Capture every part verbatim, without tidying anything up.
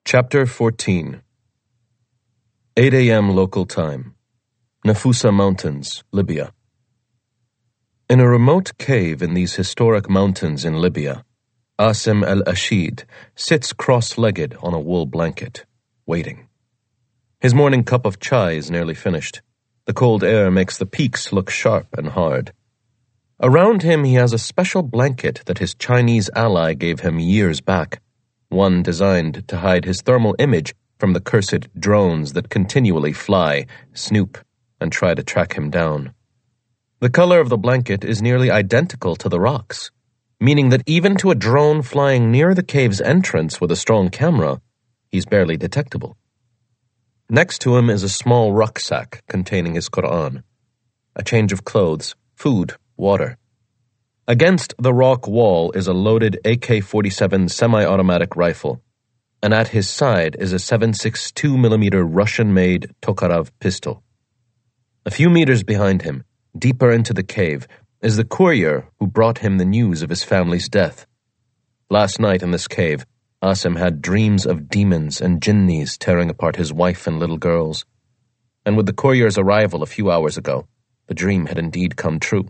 Chapter fourteen. eight a.m. local time. Nafusa Mountains, Libya. In a remote cave in these historic mountains in Libya, Asim al-Ashid sits cross-legged on a wool blanket, waiting. His morning cup of chai is nearly finished. The cold air makes the peaks look sharp and hard. Around him he has a special blanket that his Chinese ally gave him years back, one designed to hide his thermal image from the cursed drones that continually fly, snoop, and try to track him down. The color of the blanket is nearly identical to the rocks, meaning that even to a drone flying near the cave's entrance with a strong camera, he's barely detectable. Next to him is a small rucksack containing his Quran, a change of clothes, food, water. Against the rock wall is a loaded A K forty-seven semi-automatic rifle, and at his side is a seven point six two millimeter Russian-made Tokarev pistol. A few meters behind him, deeper into the cave, is the courier who brought him the news of his family's death. Last night in this cave, Asim had dreams of demons and jinnis tearing apart his wife and little girls. And with the courier's arrival a few hours ago, the dream had indeed come true.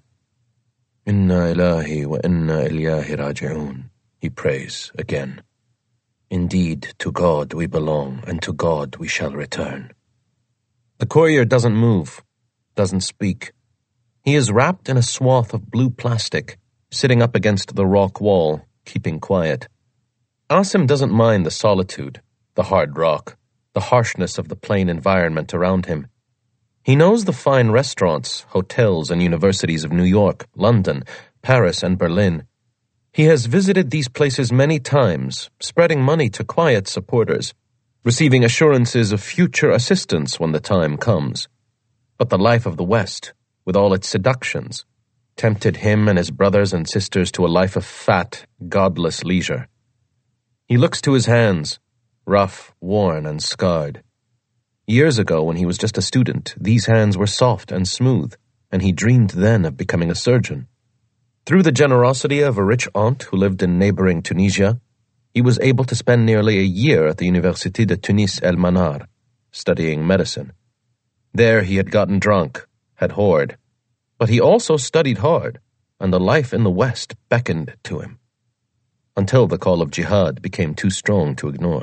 Inna ilahi wa inna ilayhi raji'un, he prays again. Indeed, to God we belong, and to God we shall return. The courier doesn't move, doesn't speak. He is wrapped in a swath of blue plastic, sitting up against the rock wall, keeping quiet. Asim doesn't mind the solitude, the hard rock, the harshness of the plain environment around him. He knows the fine restaurants, hotels, and universities of New York, London, Paris, and Berlin. He has visited these places many times, spreading money to quiet supporters, receiving assurances of future assistance when the time comes. But the life of the West, with all its seductions, tempted him and his brothers and sisters to a life of fat, godless leisure. He looks to his hands, rough, worn, and scarred. Years ago, when he was just a student, these hands were soft and smooth, and he dreamed then of becoming a surgeon. Through the generosity of a rich aunt who lived in neighboring Tunisia, he was able to spend nearly a year at the Université de Tunis El Manar, studying medicine. There he had gotten drunk, had whored, but he also studied hard, and the life in the West beckoned to him, until the call of jihad became too strong to ignore.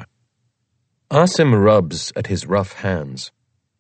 Asim rubs at his rough hands.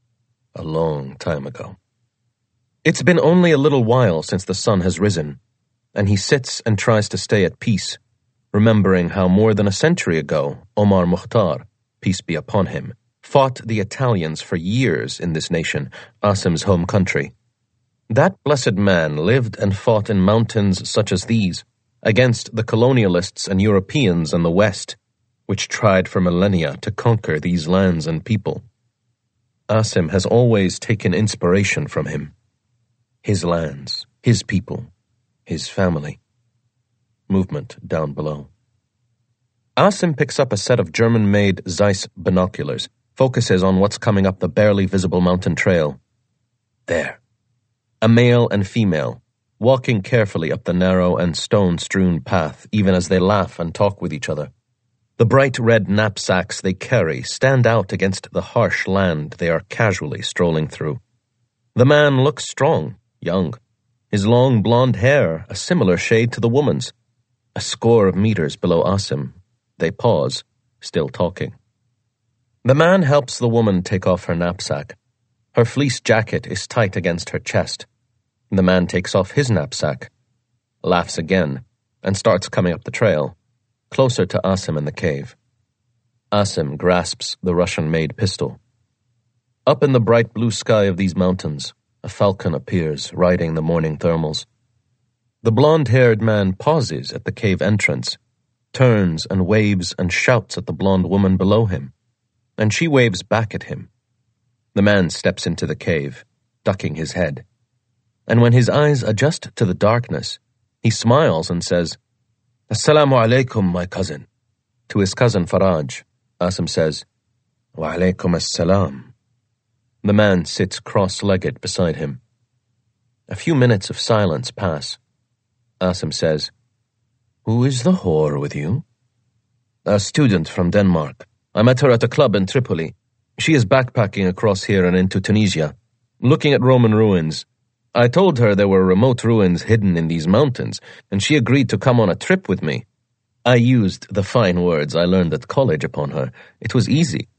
A long time ago. It's been only a little while since the sun has risen, and he sits and tries to stay at peace, remembering how more than a century ago, Omar Mukhtar, peace be upon him, fought the Italians for years in this nation, Asim's home country. That blessed man lived and fought in mountains such as these, against the colonialists and Europeans in the West, which tried for millennia to conquer these lands and people. Asim has always taken inspiration from him. His lands, his people, his family. Movement down below. Asim picks up a set of German-made Zeiss binoculars, focuses on what's coming up the barely visible mountain trail. There. A male and female, walking carefully up the narrow and stone-strewn path even as they laugh and talk with each other. The bright red knapsacks they carry stand out against the harsh land they are casually strolling through. The man looks strong, young, his long blonde hair a similar shade to the woman's. A score of meters below Asim, they pause, still talking. The man helps the woman take off her knapsack. Her fleece jacket is tight against her chest. The man takes off his knapsack, laughs again, and starts coming up the trail, closer to Asim in the cave. Asim grasps the Russian-made pistol. Up in the bright blue sky of these mountains, a falcon appears, riding the morning thermals. The blonde-haired man pauses at the cave entrance, turns and waves and shouts at the blonde woman below him, and she waves back at him. The man steps into the cave, ducking his head, and when his eyes adjust to the darkness, he smiles and says, Assalamu alaikum, my cousin. To his cousin Faraj, Asim says, Wa alaikum assalam. The man sits cross-legged beside him. A few minutes of silence pass. Asim says, Who is the whore with you? A student from Denmark, I met her at a club in Tripoli. She is backpacking across here and into Tunisia, looking at Roman ruins. I told her there were remote ruins hidden in these mountains, and she agreed to come on a trip with me. I used the fine words I learned at college upon her. It was easy.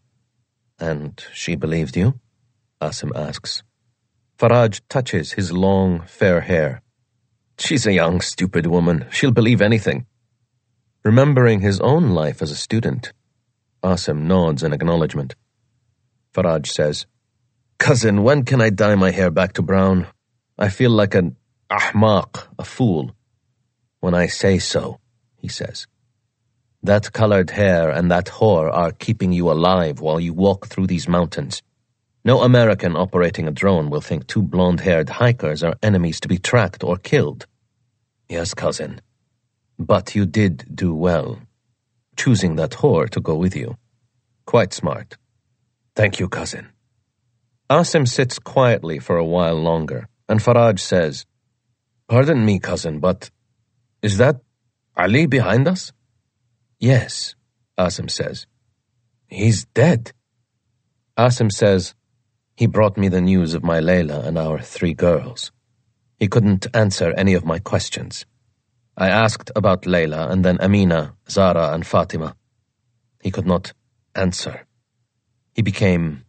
And she believed you? Asim asks. Faraj touches his long, fair hair. She's a young, stupid woman. She'll believe anything. Remembering his own life as a student, Asim nods in acknowledgement. Faraj says, Cousin, when can I dye my hair back to brown? I feel like an ahmaq, a fool. When I say so, he says. That colored hair and that whore are keeping you alive while you walk through these mountains. No American operating a drone will think two blonde-haired hikers are enemies to be tracked or killed. Yes, cousin. But you did do well, choosing that whore to go with you. Quite smart. Thank you, cousin. Asim sits quietly for a while longer, and Faraj says, Pardon me, cousin, but is that Ali behind us? Yes, Asim says. He's dead. Asim says, He brought me the news of my Layla and our three girls. He couldn't answer any of my questions. I asked about Layla and then Amina, Zara, and Fatima. He could not answer. He became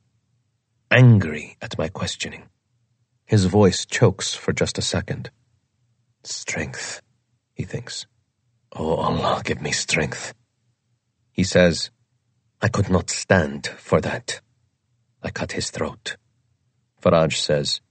angry at my questioning. His voice chokes for just a second. Strength, he thinks. Oh Allah, give me strength. He says, I could not stand for that. I cut his throat. Faraj says,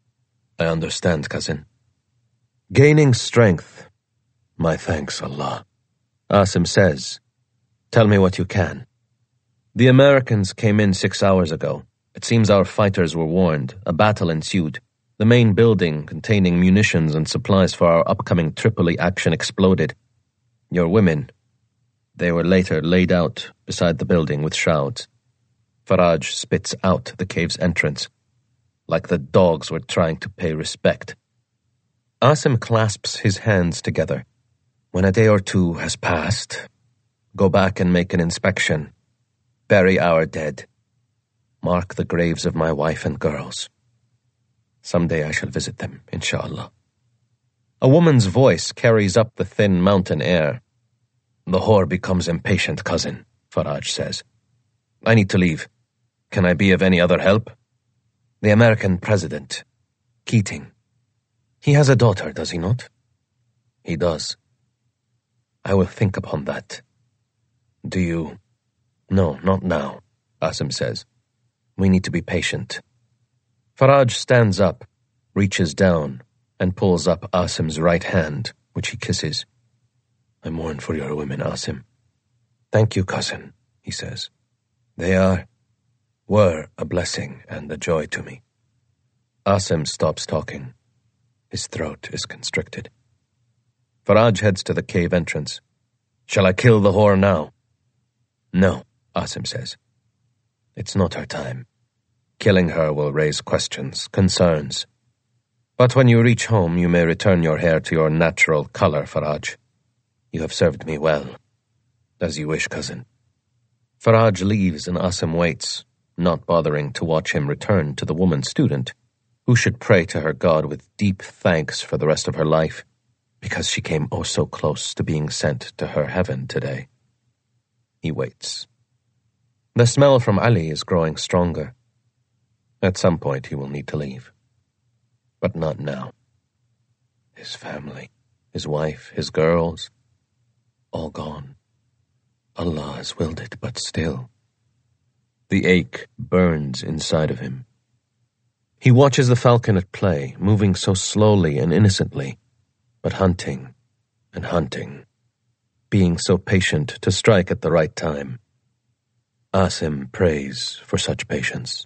I understand, cousin. Gaining strength. My thanks, Allah. Asim says, Tell me what you can. The Americans came in six hours ago. It seems our fighters were warned. A battle ensued. The main building containing munitions and supplies for our upcoming Tripoli action exploded. Your women, they were later laid out beside the building with shrouds. Faraj spits out the cave's entrance, like the dogs were trying to pay respect. Asim clasps his hands together. When a day or two has passed, go back and make an inspection. Bury our dead. Mark the graves of my wife and girls. Someday I shall visit them, inshallah. A woman's voice carries up the thin mountain air. The whore becomes impatient, cousin, Faraj says. I need to leave. Can I be of any other help? The American president, Keating. He has a daughter, does he not? He does. I will think upon that. Do you... No, not now, Asim says. We need to be patient. Faraj stands up, reaches down, and pulls up Asim's right hand, which he kisses. I mourn for your women, Asim. Thank you, cousin, he says. They are, were a blessing and a joy to me. Asim stops talking. His throat is constricted. Faraj heads to the cave entrance. Shall I kill the whore now? No, Asim says. It's not her time. Killing her will raise questions, concerns. But when you reach home, you may return your hair to your natural color, Faraj. You have served me well. As you wish, cousin. Faraj leaves and Asim waits, not bothering to watch him return to the woman student, who should pray to her God with deep thanks for the rest of her life, because she came oh so close to being sent to her heaven today. He waits. The smell from Ali is growing stronger. At some point he will need to leave. But not now. His family, his wife, his girls, all gone. Allah has willed it, but still. The ache burns inside of him. He watches the falcon at play, moving so slowly and innocently, but hunting and hunting, being so patient to strike at the right time. Asim prays for such patience.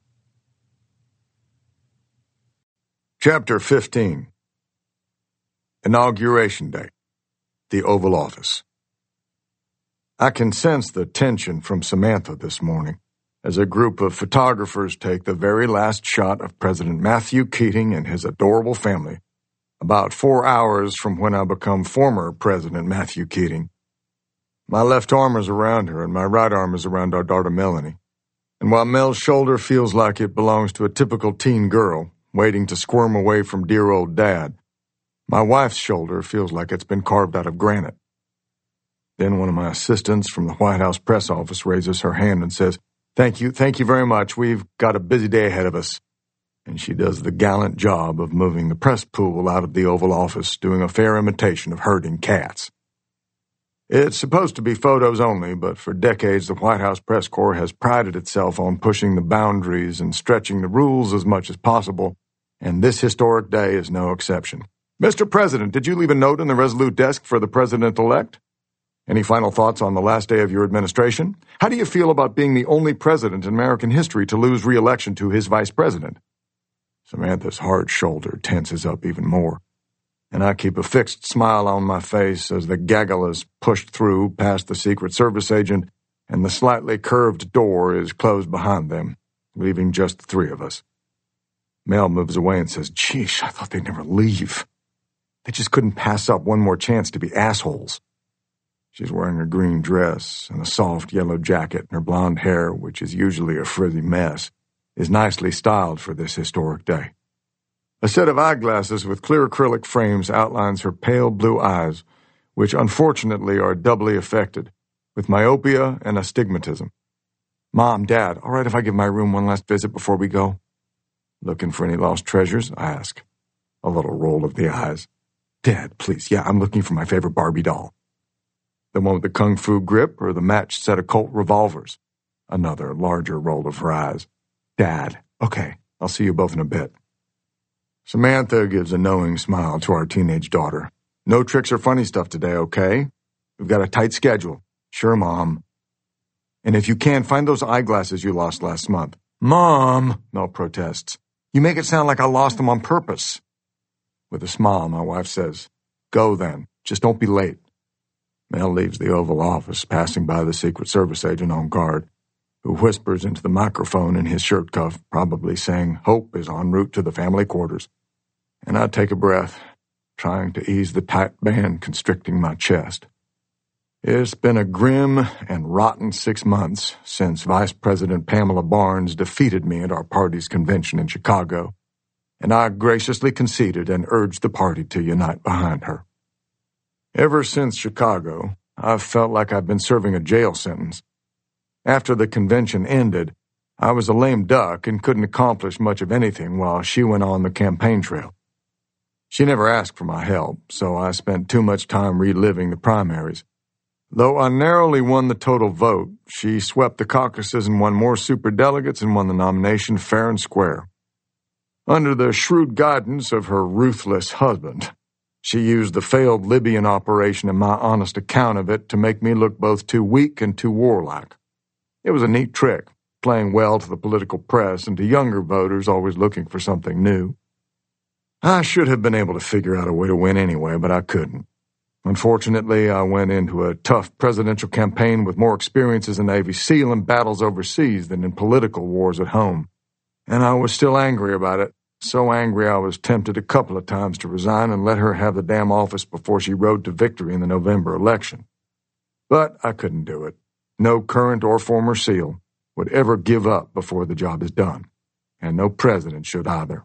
Chapter fifteen. Inauguration Day. The Oval Office. I can sense the tension from Samantha this morning as a group of photographers take the very last shot of President Matthew Keating and his adorable family, about four hours from when I become former President Matthew Keating. My left arm is around her, and my right arm is around our daughter Melanie. And while Mel's shoulder feels like it belongs to a typical teen girl, waiting to squirm away from dear old Dad, my wife's shoulder feels like it's been carved out of granite. Then one of my assistants from the White House press office raises her hand and says, Thank you, thank you very much. We've got a busy day ahead of us. And she does the gallant job of moving the press pool out of the Oval Office, doing a fair imitation of herding cats. It's supposed to be photos only, but for decades the White House press corps has prided itself on pushing the boundaries and stretching the rules as much as possible, and this historic day is no exception. Mister President, did you leave a note in the Resolute desk for the President-elect? Any final thoughts on the last day of your administration? How do you feel about being the only president in American history to lose re-election to his vice president? Samantha's hard shoulder tenses up even more, and I keep a fixed smile on my face as the gaggle is pushed through past the Secret Service agent and the slightly curved door is closed behind them, leaving just the three of us. Mel moves away and says, Geesh, I thought they'd never leave. They just couldn't pass up one more chance to be assholes. She's wearing a green dress and a soft yellow jacket, and her blonde hair, which is usually a frizzy mess, is nicely styled for this historic day. A set of eyeglasses with clear acrylic frames outlines her pale blue eyes, which unfortunately are doubly affected, with myopia and astigmatism. Mom, Dad, all right if I give my room one last visit before we go? Looking for any lost treasures? I ask. A little roll of the eyes. Dad, please, yeah, I'm looking for my favorite Barbie doll. The one with the kung fu grip or the matched set of Colt revolvers? Another larger roll of her eyes. Dad, okay, I'll see you both in a bit. Samantha gives a knowing smile to our teenage daughter. No tricks or funny stuff today, okay? We've got a tight schedule. Sure, Mom. And if you can, find those eyeglasses you lost last month. Mom, Mel protests. You make it sound like I lost them on purpose. With a smile, my wife says, Go then. Just don't be late. Mel leaves the Oval Office, passing by the Secret Service agent on guard, who whispers into the microphone in his shirt cuff, probably saying Hope is en route to the family quarters. And I take a breath, trying to ease the tight band constricting my chest. It's been a grim and rotten six months since Vice President Pamela Barnes defeated me at our party's convention in Chicago, and I graciously conceded and urged the party to unite behind her. Ever since Chicago, I've felt like I've been serving a jail sentence. After the convention ended, I was a lame duck and couldn't accomplish much of anything while she went on the campaign trail. She never asked for my help, so I spent too much time reliving the primaries. Though I narrowly won the total vote, she swept the caucuses and won more superdelegates and won the nomination fair and square. Under the shrewd guidance of her ruthless husband, she used the failed Libyan operation and my honest account of it to make me look both too weak and too warlike. It was a neat trick, playing well to the political press and to younger voters always looking for something new. I should have been able to figure out a way to win anyway, but I couldn't. Unfortunately, I went into a tough presidential campaign with more experience as a Navy SEAL in battles overseas than in political wars at home. And I was still angry about it, so angry I was tempted a couple of times to resign and let her have the damn office before she rode to victory in the November election. But I couldn't do it. No current or former SEAL would ever give up before the job is done, and no president should either.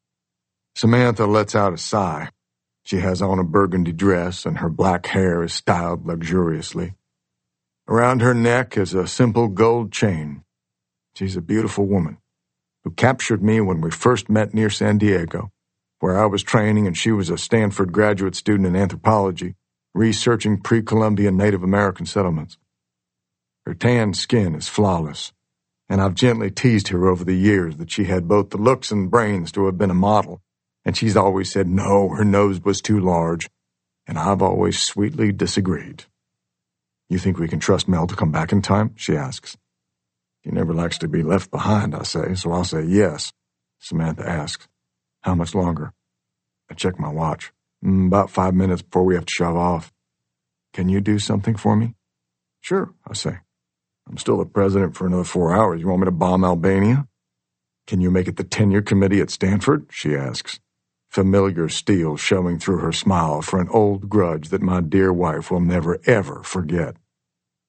Samantha lets out a sigh. She has on a burgundy dress, and her black hair is styled luxuriously. Around her neck is a simple gold chain. She's a beautiful woman who captured me when we first met near San Diego, where I was training and she was a Stanford graduate student in anthropology, researching pre-Columbian Native American settlements. Her tan skin is flawless, and I've gently teased her over the years that she had both the looks and brains to have been a model, and she's always said no, her nose was too large, and I've always sweetly disagreed. You think we can trust Mel to come back in time? She asks. He never likes to be left behind, I say, so I'll say yes. Samantha asks, How much longer? I check my watch. Mm, about five minutes before we have to shove off. Can you do something for me? Sure, I say. I'm still the president for another four hours. You want me to bomb Albania? Can you make it the tenure committee at Stanford? She asks, familiar steel showing through her smile for an old grudge that my dear wife will never, ever forget.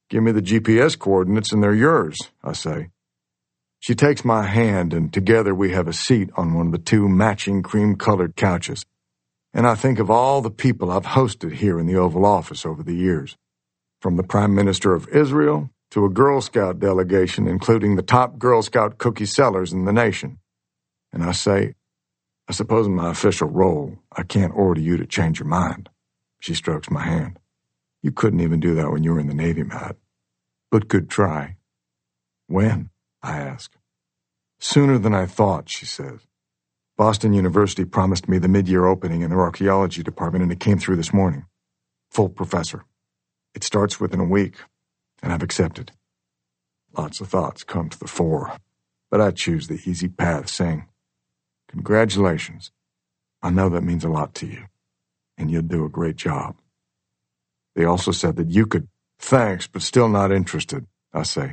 Give me the G P S coordinates and they're yours, I say. She takes my hand, and together we have a seat on one of the two matching cream-colored couches. And I think of all the people I've hosted here in the Oval Office over the years, from the Prime Minister of Israel to a Girl Scout delegation, including the top Girl Scout cookie sellers in the nation. And I say, I suppose in my official role, I can't order you to change your mind. She strokes my hand. You couldn't even do that when you were in the Navy, Matt. But good try. When? I ask. Sooner than I thought, she says. Boston University promised me the mid-year opening in their archaeology department, and it came through this morning. Full professor. It starts within a week, and I've accepted. Lots of thoughts come to the fore, but I choose the easy path, saying, Congratulations. I know that means a lot to you, and you'll do a great job. They also said that you could. Thanks, but still not interested, I say.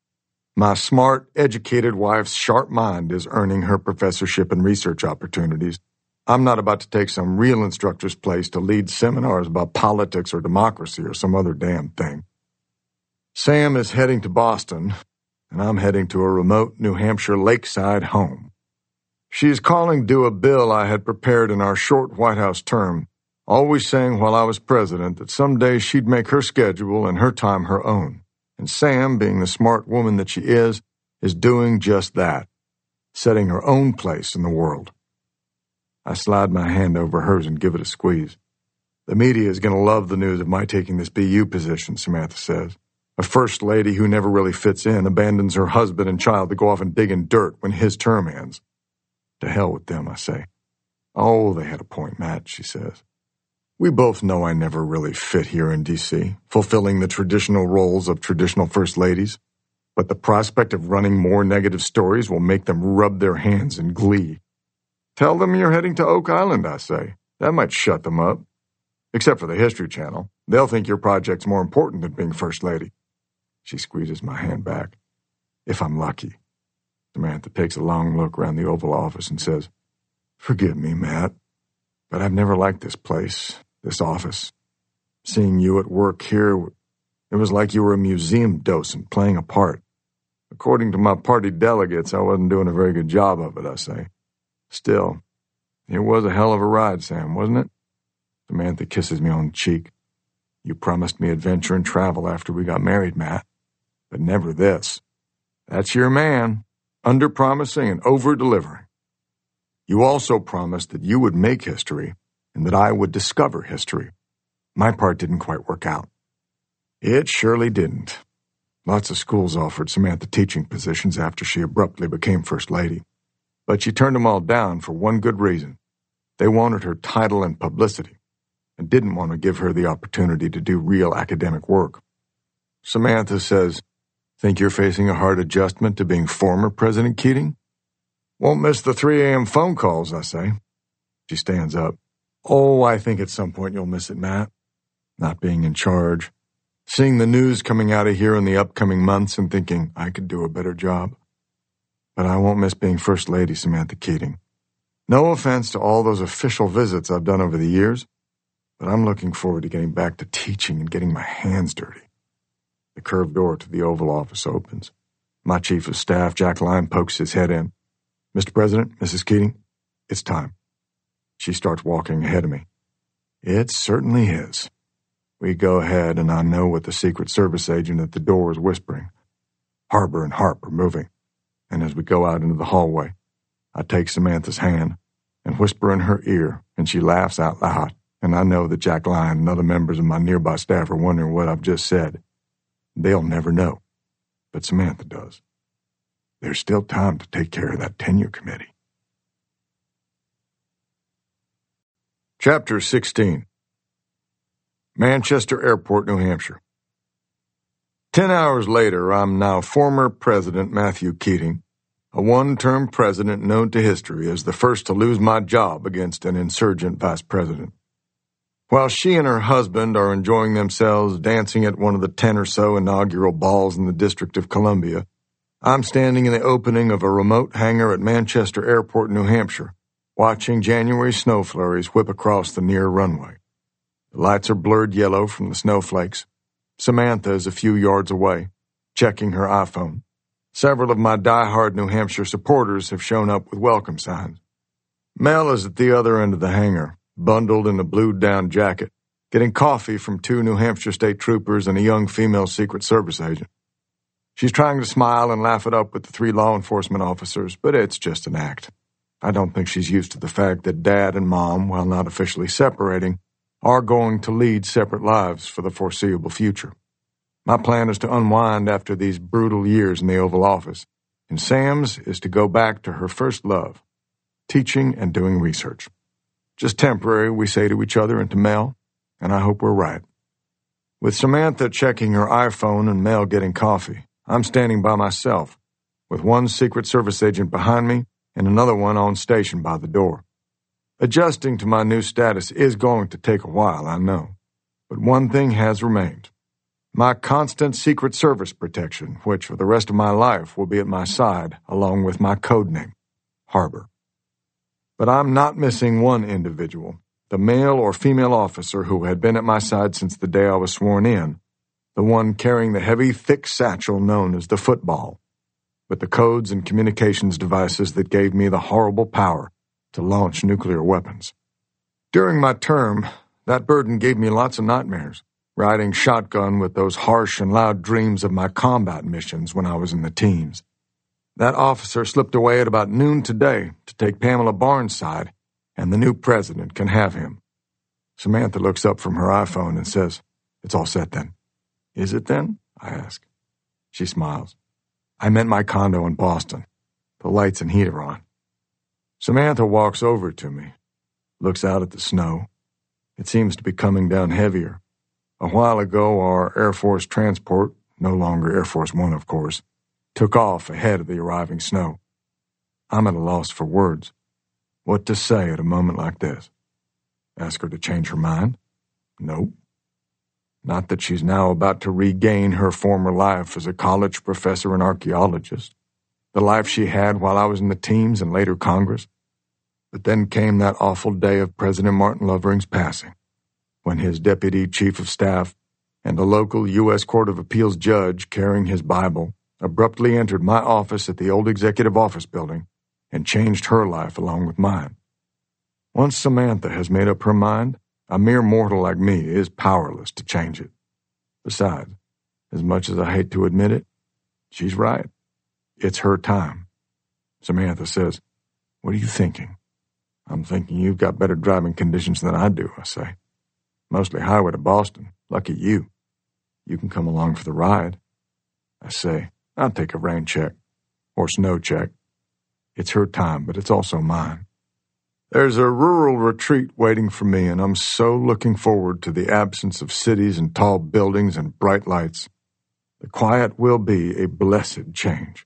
My smart, educated wife's sharp mind is earning her professorship and research opportunities. I'm not about to take some real instructor's place to lead seminars about politics or democracy or some other damn thing. Sam is heading to Boston, and I'm heading to a remote New Hampshire lakeside home. She is calling due a bill I had prepared in our short White House term, always saying while I was president that someday she'd make her schedule and her time her own. And Sam, being the smart woman that she is, is doing just that, setting her own place in the world. I slide my hand over hers and give it a squeeze. The media is going to love the news of my taking this B U position, Samantha says. A first lady who never really fits in abandons her husband and child to go off and dig in dirt when his term ends. To hell with them, I say. Oh, they had a point, Matt, she says. We both know I never really fit here in D C, fulfilling the traditional roles of traditional first ladies, but the prospect of running more negative stories will make them rub their hands in glee. Tell them you're heading to Oak Island, I say. That might shut them up. Except for the History Channel. They'll think your project's more important than being first lady. She squeezes my hand back. If I'm lucky. Samantha takes a long look around the Oval Office and says, Forgive me, Matt, but I've never liked this place. This office. Seeing you at work here, it was like you were a museum docent playing a part. According to my party delegates, I wasn't doing a very good job of it, I say. Still, it was a hell of a ride, Sam, wasn't it? Samantha kisses me on the cheek. You promised me adventure and travel after we got married, Matt. But never this. That's your man, under-promising and over-delivering. You also promised that you would make history and that I would discover history. My part didn't quite work out. It surely didn't. Lots of schools offered Samantha teaching positions after she abruptly became First Lady. But she turned them all down for one good reason. They wanted her title and publicity, and didn't want to give her the opportunity to do real academic work. Samantha says, Think you're facing a hard adjustment to being former President Keating? Won't miss the three a.m. phone calls, I say. She stands up. Oh, I think at some point you'll miss it, Matt. Not being in charge. Seeing the news coming out of here in the upcoming months and thinking I could do a better job. But I won't miss being First Lady Samantha Keating. No offense to all those official visits I've done over the years, but I'm looking forward to getting back to teaching and getting my hands dirty. The curved door to the Oval Office opens. My Chief of Staff, Jack Lyne, pokes his head in. Mister President, Missus Keating, it's time. She starts walking ahead of me. It certainly is. We go ahead, and I know what the Secret Service agent at the door is whispering. Harbor and Harp are moving, and as we go out into the hallway, I take Samantha's hand and whisper in her ear, and she laughs out loud, and I know that Jack Lyne and other members of my nearby staff are wondering what I've just said. They'll never know, but Samantha does. There's still time to take care of that tenure committee. Chapter sixteen. Manchester Airport, New Hampshire. Ten hours later, I'm now former President Matthew Keating, a one-term president known to history as the first to lose my job against an insurgent vice president. While she and her husband are enjoying themselves dancing at one of the ten or so inaugural balls in the District of Columbia, I'm standing in the opening of a remote hangar at Manchester Airport, New Hampshire, watching January snow flurries whip across the near runway. The lights are blurred yellow from the snowflakes. Samantha is a few yards away, checking her iPhone. Several of my die-hard New Hampshire supporters have shown up with welcome signs. Mel is at the other end of the hangar, bundled in a blued-down jacket, getting coffee from two New Hampshire state troopers and a young female Secret Service agent. She's trying to smile and laugh it up with the three law enforcement officers, but it's just an act. I don't think she's used to the fact that Dad and Mom, while not officially separating, are going to lead separate lives for the foreseeable future. My plan is to unwind after these brutal years in the Oval Office, and Sam's is to go back to her first love, teaching and doing research. Just temporary, we say to each other and to Mel, and I hope we're right. With Samantha checking her iPhone and Mel getting coffee, I'm standing by myself, with one Secret Service agent behind me and another one on station by the door. Adjusting to my new status is going to take a while, I know, but one thing has remained. My constant Secret Service protection, which for the rest of my life will be at my side, along with my code name, Harbor. But I'm not missing one individual, the male or female officer who had been at my side since the day I was sworn in, the one carrying the heavy, thick satchel known as the football, with the codes and communications devices that gave me the horrible power to launch nuclear weapons. During my term, that burden gave me lots of nightmares, riding shotgun with those harsh and loud dreams of my combat missions when I was in the teens. That officer slipped away at about noon today to take Pamela Barnes' side, and the new president can have him. Samantha looks up from her iPhone and says, "It's all set then." "Is it then?" I ask. She smiles. "I meant my condo in Boston. The lights and heat are on." Samantha walks over to me, looks out at the snow. It seems to be coming down heavier. A while ago, our Air Force transport, no longer Air Force One, of course, took off ahead of the arriving snow. I'm at a loss for words. What to say at a moment like this? Ask her to change her mind? Nope. Not that she's now about to regain her former life as a college professor and archaeologist, the life she had while I was in the teams and later Congress. But then came that awful day of President Martin Lovering's passing, when his deputy chief of staff and a local U S Court of Appeals judge carrying his Bible abruptly entered my office at the old executive office building and changed her life along with mine. Once Samantha has made up her mind, a mere mortal like me is powerless to change it. Besides, as much as I hate to admit it, she's right. It's her time. Samantha says, "What are you thinking?" "I'm thinking you've got better driving conditions than I do," I say. "Mostly highway to Boston. Lucky you. You can come along for the ride." I say, "I'll take a rain check. Or snow check. It's her time, but it's also mine." There's a rural retreat waiting for me, and I'm so looking forward to the absence of cities and tall buildings and bright lights. The quiet will be a blessed change.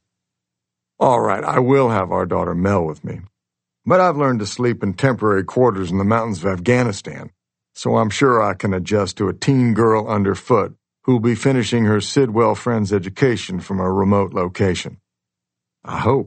All right, I will have our daughter Mel with me, but I've learned to sleep in temporary quarters in the mountains of Afghanistan, so I'm sure I can adjust to a teen girl underfoot who'll be finishing her Sidwell Friends education from a remote location. I hope.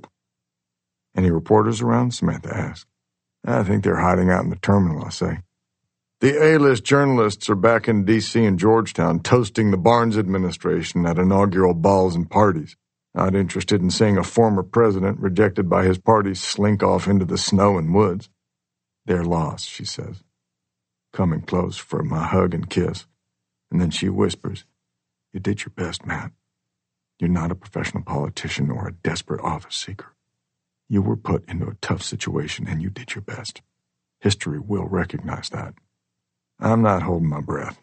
"Any reporters around?" Samantha asks. "I think they're hiding out in the terminal," I say. The A-list journalists are back in D C and Georgetown toasting the Barnes administration at inaugural balls and parties, not interested in seeing a former president rejected by his party slink off into the snow and woods. "They're lost," she says, coming close for my hug and kiss, and then she whispers, "You did your best, Matt. You're not a professional politician or a desperate office seeker. You were put into a tough situation, and you did your best. History will recognize that." I'm not holding my breath.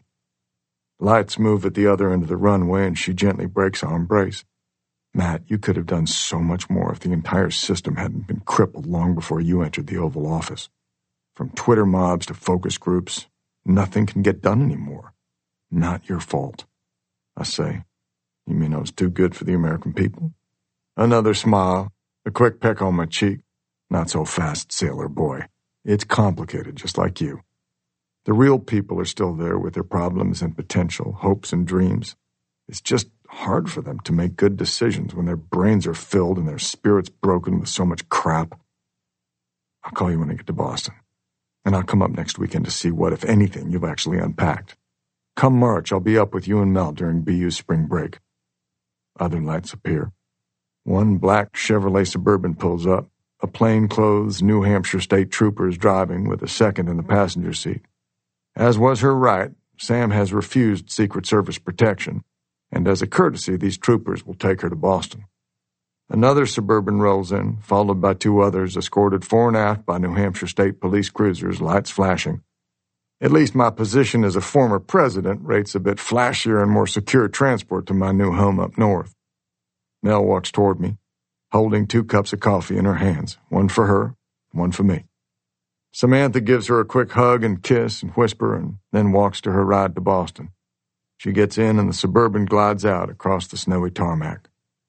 Lights move at the other end of the runway, and she gently breaks our embrace. "Matt, you could have done so much more if the entire system hadn't been crippled long before you entered the Oval Office. From Twitter mobs to focus groups, nothing can get done anymore. Not your fault." I say, "You mean I was too good for the American people?" Another smile. A quick peck on my cheek. "Not so fast, sailor boy. It's complicated, just like you. The real people are still there with their problems and potential, hopes and dreams. It's just hard for them to make good decisions when their brains are filled and their spirits broken with so much crap. I'll call you when I get to Boston, and I'll come up next weekend to see what, if anything, you've actually unpacked." Come March, I'll be up with you and Mel during B U's spring break. Other lights appear. One black Chevrolet Suburban pulls up. A plainclothes New Hampshire state trooper is driving with a second in the passenger seat. As was her right, Sam has refused Secret Service protection, and as a courtesy, these troopers will take her to Boston. Another Suburban rolls in, followed by two others, escorted fore and aft by New Hampshire State Police cruisers, lights flashing. At least my position as a former president rates a bit flashier and more secure transport to my new home up north. Mel walks toward me, holding two cups of coffee in her hands, one for her, one for me. Samantha gives her a quick hug and kiss and whisper, and then walks to her ride to Boston. She gets in, and the Suburban glides out across the snowy tarmac.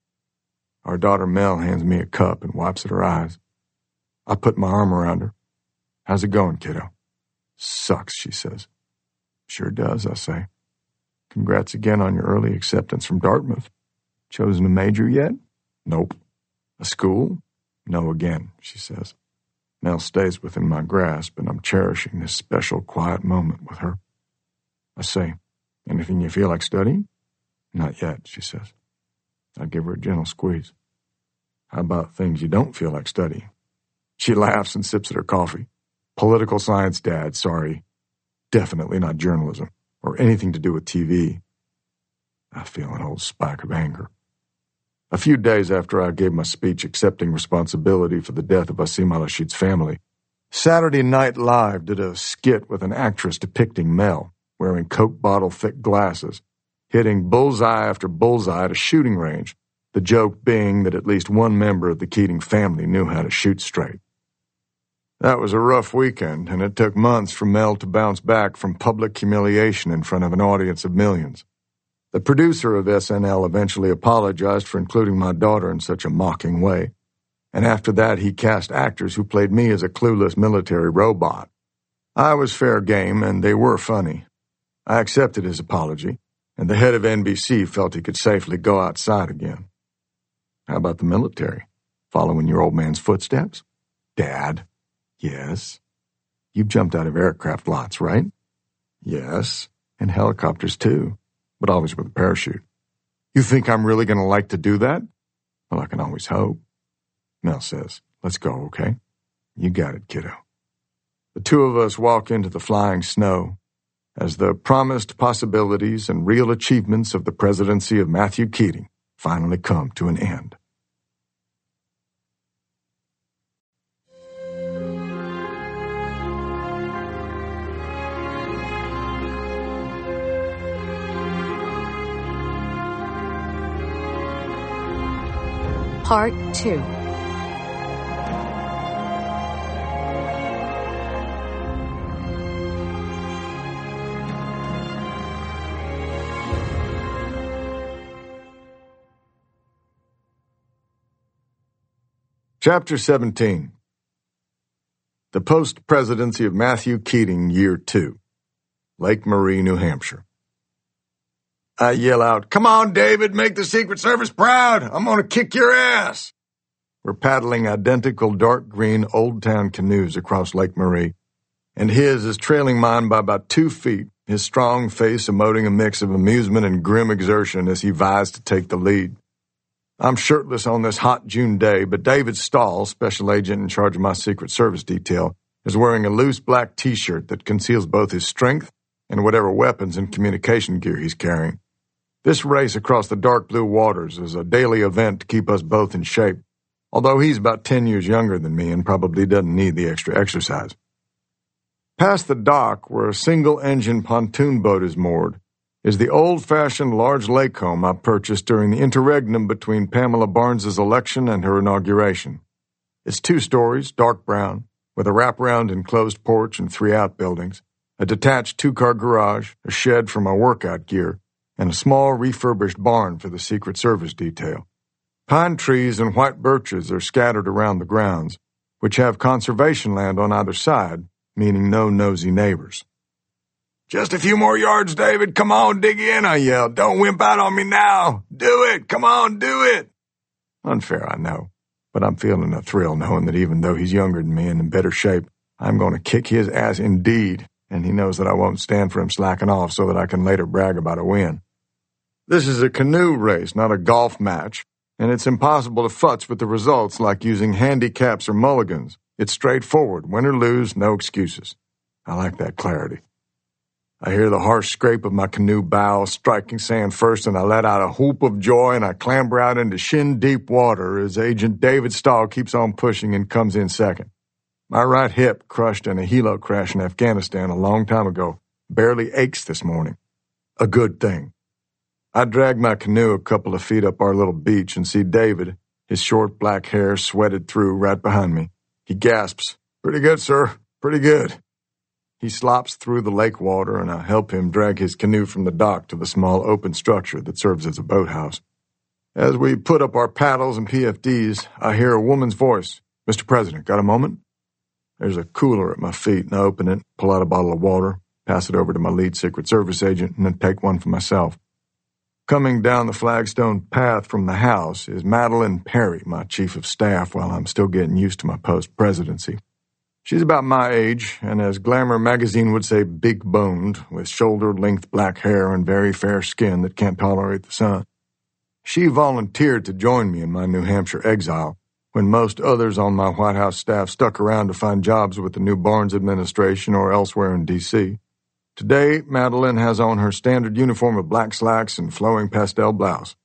Our daughter Mel hands me a cup and wipes at her eyes. I put my arm around her. How's it going, kiddo? Sucks, she says. Sure does, I say. Congrats again on your early acceptance from Dartmouth. Chosen a major yet? Nope. A school? No again, she says. Mel stays within my grasp, and I'm cherishing this special quiet moment with her. I say, anything you feel like studying? Not yet, she says. I give her a gentle squeeze. How about things you don't feel like studying? She laughs and sips at her coffee. Political science, Dad, sorry. Definitely not journalism, or anything to do with T V. I feel an old spike of anger. A few days after I gave my speech accepting responsibility for the death of Asim al-Rashid's family, Saturday Night Live did a skit with an actress depicting Mel, wearing Coke bottle-thick glasses, hitting bullseye after bullseye at a shooting range, the joke being that at least one member of the Keating family knew how to shoot straight. That was a rough weekend, and it took months for Mel to bounce back from public humiliation in front of an audience of millions. The producer of S N L eventually apologized for including my daughter in such a mocking way, and after that he cast actors who played me as a clueless military robot. I was fair game, and they were funny. I accepted his apology, and the head of N B C felt he could safely go outside again. How about the military? Following your old man's footsteps? Dad? Yes. You've jumped out of aircraft lots, right? Yes. And helicopters, too. But always with a parachute. You think I'm really going to like to do that? Well, I can always hope. Mel says, let's go, okay? You got it, kiddo. The two of us walk into the flying snow as the promised possibilities and real achievements of the presidency of Matthew Keating finally come to an end. Part two. Chapter seventeen. The Post-Presidency of Matthew Keating, Year two. Lake Marie, New Hampshire. I yell out, "Come on, David, make the Secret Service proud! I'm going to kick your ass!" We're paddling identical dark green Old Town canoes across Lake Marie, and his is trailing mine by about two feet, his strong face emoting a mix of amusement and grim exertion as he vies to take the lead. I'm shirtless on this hot June day, but David Stahl, special agent in charge of my Secret Service detail, is wearing a loose black T-shirt that conceals both his strength and whatever weapons and communication gear he's carrying. This race across the dark blue waters is a daily event to keep us both in shape, although he's about ten years younger than me and probably doesn't need the extra exercise. Past the dock, where a single-engine pontoon boat is moored, is the old-fashioned large lake home I purchased during the interregnum between Pamela Barnes's election and her inauguration. It's two stories, dark brown, with a wraparound enclosed porch and three outbuildings, a detached two-car garage, a shed for my workout gear, and a small refurbished barn for the Secret Service detail. Pine trees and white birches are scattered around the grounds, which have conservation land on either side, meaning no nosy neighbors. "Just a few more yards, David. Come on, dig in," I yell. "Don't wimp out on me now. Do it. Come on, do it." Unfair, I know, but I'm feeling a thrill knowing that even though he's younger than me and in better shape, I'm going to kick his ass indeed, and he knows that I won't stand for him slacking off so that I can later brag about a win. This is a canoe race, not a golf match, and it's impossible to futz with the results like using handicaps or mulligans. It's straightforward. Win or lose, no excuses. I like that clarity. I hear the harsh scrape of my canoe bow striking sand first, and I let out a whoop of joy, and I clamber out into shin-deep water as Agent David Stahl keeps on pushing and comes in second. My right hip, crushed in a helo crash in Afghanistan a long time ago, barely aches this morning. A good thing. I drag my canoe a couple of feet up our little beach and see David, his short black hair sweated through, right behind me. He gasps, "Pretty good, sir. Pretty good." He slops through the lake water, and I help him drag his canoe from the dock to the small open structure that serves as a boathouse. As we put up our paddles and P F Ds, I hear a woman's voice. "Mister President, got a moment?" There's a cooler at my feet, and I open it, pull out a bottle of water, pass it over to my lead Secret Service agent, and then take one for myself. Coming down the flagstone path from the house is Madeline Perry, my chief of staff, while I'm still getting used to my post-presidency. She's about my age, and as Glamour magazine would say, big-boned, with shoulder-length black hair and very fair skin that can't tolerate the sun. She volunteered to join me in my New Hampshire exile, when most others on my White House staff stuck around to find jobs with the new Barnes administration or elsewhere in D C Today, Madeline has on her standard uniform of black slacks and flowing pastel blouse.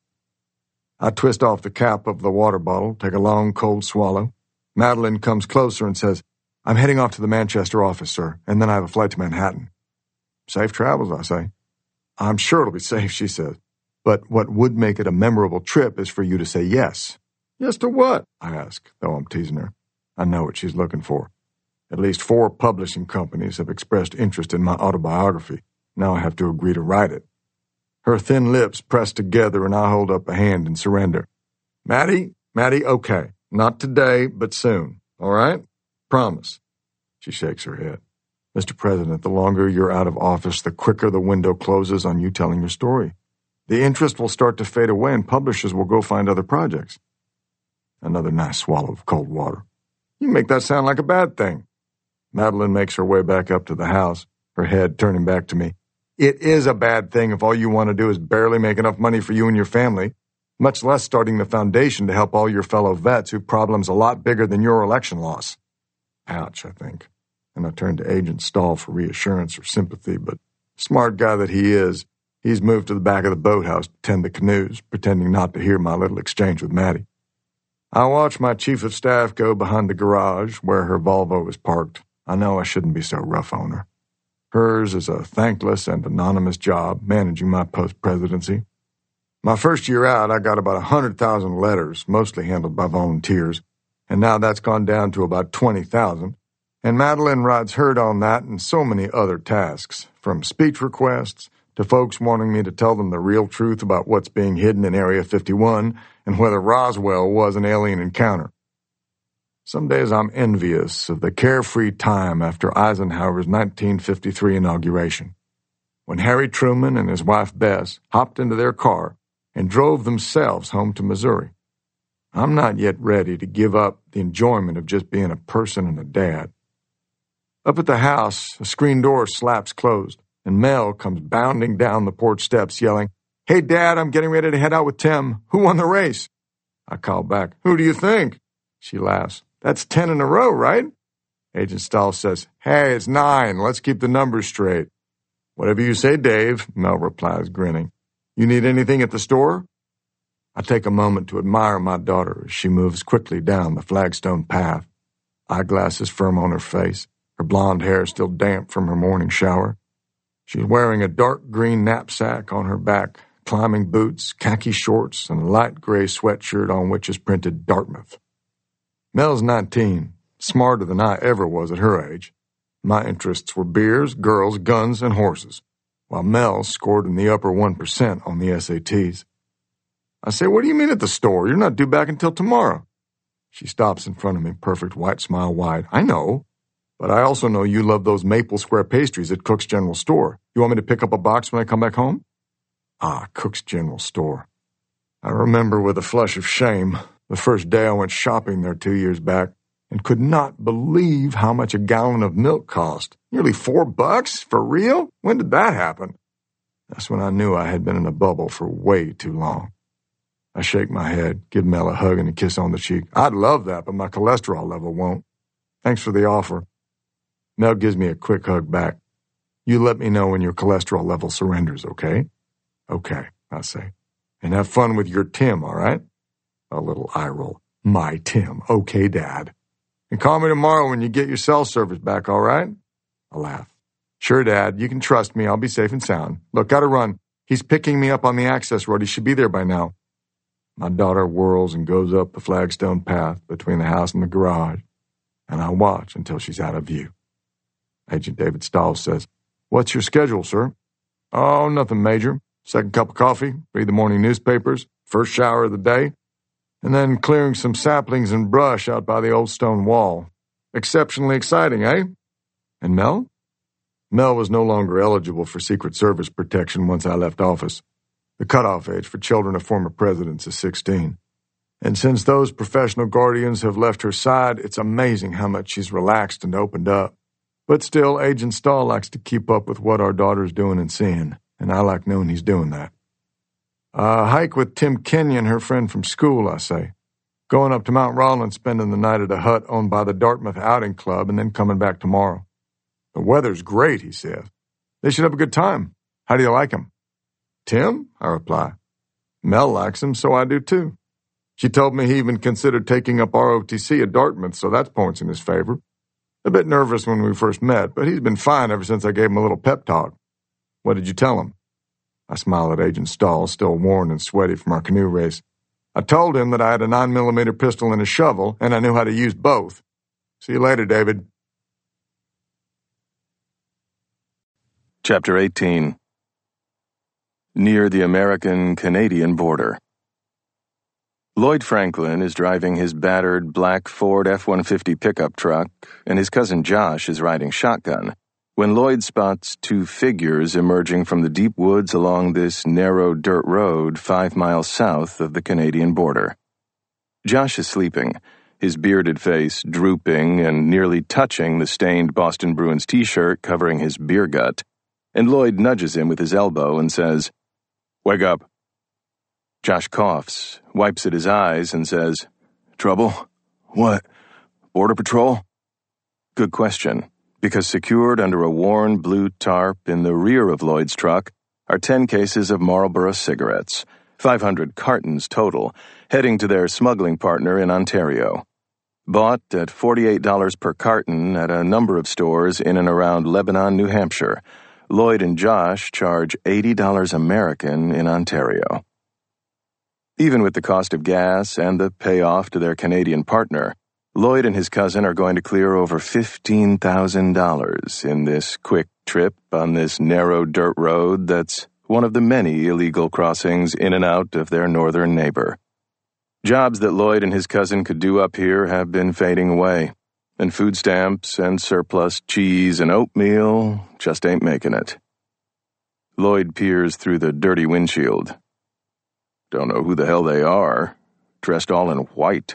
I twist off the cap of the water bottle, take a long, cold swallow. Madeline comes closer and says, "I'm heading off to the Manchester office, sir, and then I have a flight to Manhattan." "Safe travels," I say. "I'm sure it'll be safe," she says. "But what would make it a memorable trip is for you to say yes." "Yes to what?" I ask, though I'm teasing her. I know what she's looking for. At least four publishing companies have expressed interest in my autobiography. Now I have to agree to write it. Her thin lips press together, and I hold up a hand in surrender. "Maddie, Maddie, okay. Not today, but soon. All right? Promise." She shakes her head. "Mister President, the longer you're out of office, the quicker the window closes on you telling your story. The interest will start to fade away, and publishers will go find other projects." Another nice swallow of cold water. "You make that sound like a bad thing." Madeline makes her way back up to the house, her head turning back to me. "It is a bad thing if all you want to do is barely make enough money for you and your family, much less starting the foundation to help all your fellow vets who problems a lot bigger than your election loss." Ouch, I think. And I turn to Agent Stahl for reassurance or sympathy, but smart guy that he is, he's moved to the back of the boathouse to tend the canoes, pretending not to hear my little exchange with Maddie. I watch my chief of staff go behind the garage where her Volvo is parked. I know I shouldn't be so rough on her. Hers is a thankless and anonymous job, managing my post-presidency. My first year out, I got about a hundred thousand letters, mostly handled by volunteers, and now that's gone down to about twenty thousand, and Madeline rides herd on that and so many other tasks, from speech requests to folks wanting me to tell them the real truth about what's being hidden in Area fifty-one and whether Roswell was an alien encounter. Some days I'm envious of the carefree time after Eisenhower's nineteen fifty-three inauguration, when Harry Truman and his wife Bess hopped into their car and drove themselves home to Missouri. I'm not yet ready to give up the enjoyment of just being a person and a dad. Up at the house, a screen door slaps closed, and Mel comes bounding down the porch steps yelling, "Hey, Dad, I'm getting ready to head out with Tim. Who won the race?" I call back, "Who do you think?" She laughs. "That's ten in a row, right?" Agent Stahl says, "Hey, it's nine. Let's keep the numbers straight." "Whatever you say, Dave," Mel replies, grinning. "You need anything at the store?" I take a moment to admire my daughter as she moves quickly down the flagstone path, eyeglasses firm on her face, her blonde hair still damp from her morning shower. She's wearing a dark green knapsack on her back, climbing boots, khaki shorts, and a light gray sweatshirt on which is printed Dartmouth. Mel's nineteen, smarter than I ever was at her age. My interests were beers, girls, guns, and horses, while Mel scored in the upper one percent on the S A Ts. I say, "What do you mean at the store? You're not due back until tomorrow." She stops in front of me, perfect white smile wide. "I know, but I also know you love those maple square pastries at Cook's General Store. You want me to pick up a box when I come back home?" Ah, Cook's General Store. I remember with a flush of shame the first day I went shopping there two years back. and could not believe how much a gallon of milk cost. Nearly four bucks? For real? When did that happen? That's when I knew I had been in a bubble for way too long. I shake my head, give Mel a hug and a kiss on the cheek. I'd love that, but my cholesterol level won't. Thanks for the offer. Mel gives me a quick hug back. You let me know when your cholesterol level surrenders, okay? Okay, I say. And have fun with your Tim, all right? A little eye roll. My Tim. Okay, Dad. And call me tomorrow when you get your cell service back, all right? I laugh. Sure, Dad. You can trust me. I'll be safe and sound. Look, gotta run. He's picking me up on the access road. He should be there by now. My daughter whirls and goes up the flagstone path between the house and the garage, and I watch until she's out of view. Agent David Stahl says, What's your schedule, sir? Oh, nothing major. Second cup of coffee, read the morning newspapers, first shower of the day, and then clearing some saplings and brush out by the old stone wall. Exceptionally exciting, eh? And Mel? Mel was no longer eligible for Secret Service protection once I left office. The cutoff age for children of former presidents is sixteen. And since those professional guardians have left her side, it's amazing how much she's relaxed and opened up. But still, Agent Stahl likes to keep up with what our daughter's doing and seeing, and I like knowing he's doing that. A hike with Tim Kenyon, her friend from school, I say. Going up to Mount Rollins, spending the night at a hut owned by the Dartmouth Outing Club, and then coming back tomorrow. The weather's great, he says. They should have a good time. How do you like him? Tim? I reply. Mel likes him, so I do too. She told me he even considered taking up R O T C at Dartmouth, so that points in his favor. A bit nervous when we first met, but he's been fine ever since I gave him a little pep talk. What did you tell him? I smile at Agent Stahl, still worn and sweaty from our canoe race. I told him that I had a nine millimeter pistol and a shovel, and I knew how to use both. See you later, David. Chapter eighteen. Near the American-Canadian border. Lloyd Franklin is driving his battered black Ford F one fifty pickup truck, and his cousin Josh is riding shotgun, when Lloyd spots two figures emerging from the deep woods along this narrow dirt road five miles south of the Canadian border. Josh is sleeping, his bearded face drooping and nearly touching the stained Boston Bruins t-shirt covering his beer gut, and Lloyd nudges him with his elbow and says, Wake up. Josh coughs, wipes at his eyes, and says, Trouble? What? Border Patrol? Good question, because secured under a worn blue tarp in the rear of Lloyd's truck are ten cases of Marlboro cigarettes, five hundred cartons total, heading to their smuggling partner in Ontario. Bought at forty-eight dollars per carton at a number of stores in and around Lebanon, New Hampshire, Lloyd and Josh charge eighty dollars American in Ontario. Even with the cost of gas and the payoff to their Canadian partner, Lloyd and his cousin are going to clear over fifteen thousand dollars in this quick trip on this narrow dirt road that's one of the many illegal crossings in and out of their northern neighbor. Jobs that Lloyd and his cousin could do up here have been fading away, and food stamps and surplus cheese and oatmeal just ain't making it. Lloyd peers through the dirty windshield. Don't know who the hell they are, dressed all in white.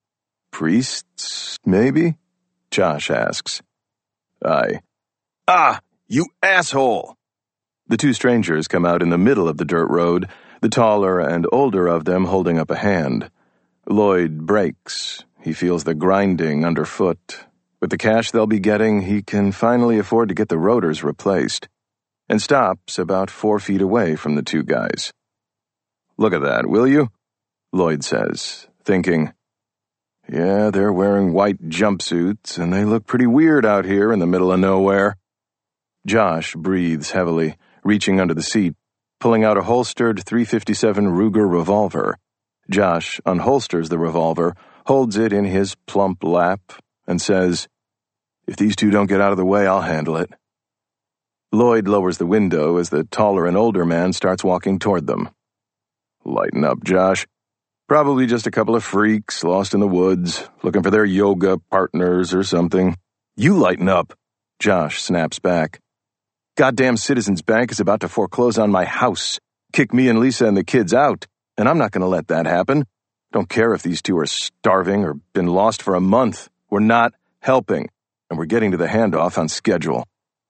Priests, maybe? Josh asks. Aye. Ah, you asshole! The two strangers come out in the middle of the dirt road, the taller and older of them holding up a hand. Lloyd brakes. He feels the grinding underfoot. With the cash they'll be getting, he can finally afford to get the rotors replaced, and stops about four feet away from the two guys. Look at that, will you? Lloyd says, thinking, yeah, they're wearing white jumpsuits, and they look pretty weird out here in the middle of nowhere. Josh breathes heavily, reaching under the seat, pulling out a holstered three fifty-seven Ruger revolver. Josh unholsters the revolver, holds it in his plump lap, and says, If these two don't get out of the way, I'll handle it. Lloyd lowers the window as the taller and older man starts walking toward them. Lighten up, Josh. Probably just a couple of freaks lost in the woods, looking for their yoga partners or something. You lighten up, Josh snaps back. Goddamn Citizens Bank is about to foreclose on my house, kick me and Lisa and the kids out, and I'm not going to let that happen. Don't care if these two are starving or been lost for a month. We're not helping, and we're getting to the handoff on schedule."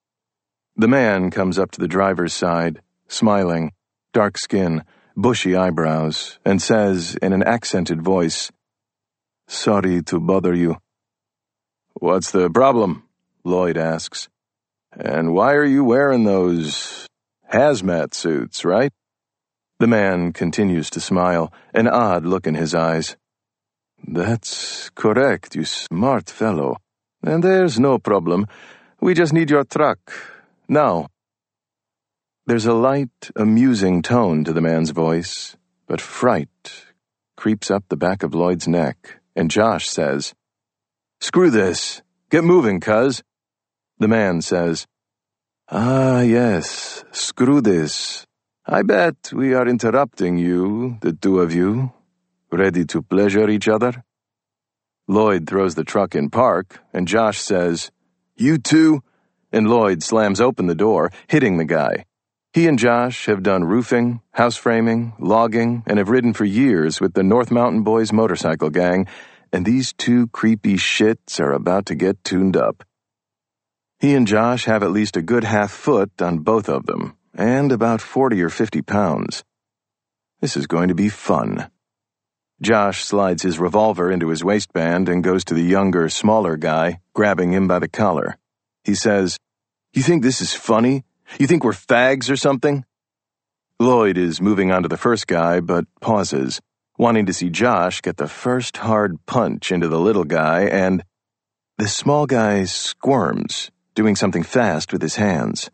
The man comes up to the driver's side, smiling, dark skin, bushy eyebrows, and says in an accented voice, "Sorry to bother you." "What's the problem?" Lloyd asks. "And why are you wearing those hazmat suits, right?" The man continues to smile, an odd look in his eyes. "That's correct, you smart fellow. And there's no problem. We just need your truck. Now." There's a light, amusing tone to the man's voice, but fright creeps up the back of Lloyd's neck, and Josh says, "Screw this. Get moving, cuz." The man says, "Ah, yes, screw this. I bet we are interrupting you, the two of you. Ready to pleasure each other?" Lloyd throws the truck in park, and Josh says, "You two?" And Lloyd slams open the door, hitting the guy. He and Josh have done roofing, house framing, logging, and have ridden for years with the North Mountain Boys motorcycle gang, and these two creepy shits are about to get tuned up. He and Josh have at least a good half foot on both of them, and about forty or fifty pounds. This is going to be fun. Josh slides his revolver into his waistband and goes to the younger, smaller guy, grabbing him by the collar. He says, "You think this is funny? You think we're fags or something?" Lloyd is moving on to the first guy, but pauses, wanting to see Josh get the first hard punch into the little guy, and the small guy squirms, doing something fast with his hands.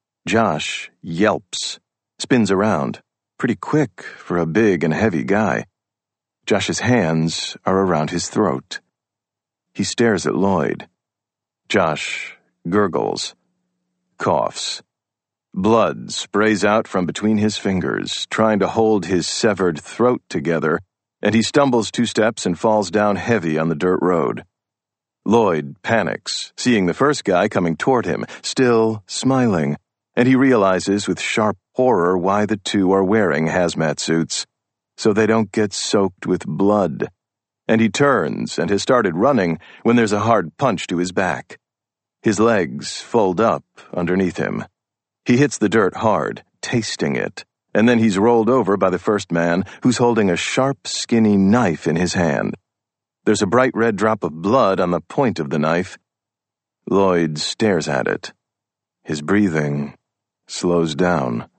Josh yelps, spins around, pretty quick for a big and heavy guy. Josh's hands are around his throat. He stares at Lloyd. Josh gurgles, coughs. Blood sprays out from between his fingers, trying to hold his severed throat together, and he stumbles two steps and falls down heavy on the dirt road. Lloyd panics, seeing the first guy coming toward him, still smiling, and he realizes with sharp horror why the two are wearing hazmat suits, so they don't get soaked with blood. And he turns and has started running when there's a hard punch to his back. His legs fold up underneath him. He hits the dirt hard, tasting it, and then he's rolled over by the first man, who's holding a sharp, skinny knife in his hand. There's a bright red drop of blood on the point of the knife. Lloyd stares at it. His breathing slows down.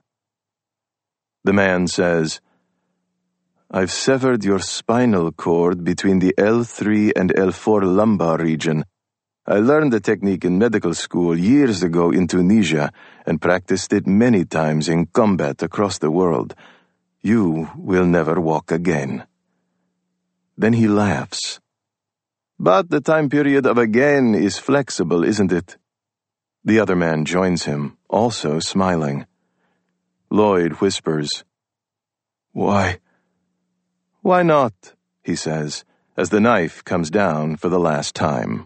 The man says, "I've severed your spinal cord between the L three and L four lumbar region. I learned the technique in medical school years ago in Tunisia and practiced it many times in combat across the world. You will never walk again." Then he laughs. "But the time period of again is flexible, isn't it?" The other man joins him, also smiling. Lloyd whispers, "Why?" "Why not?" he says, as the knife comes down for the last time.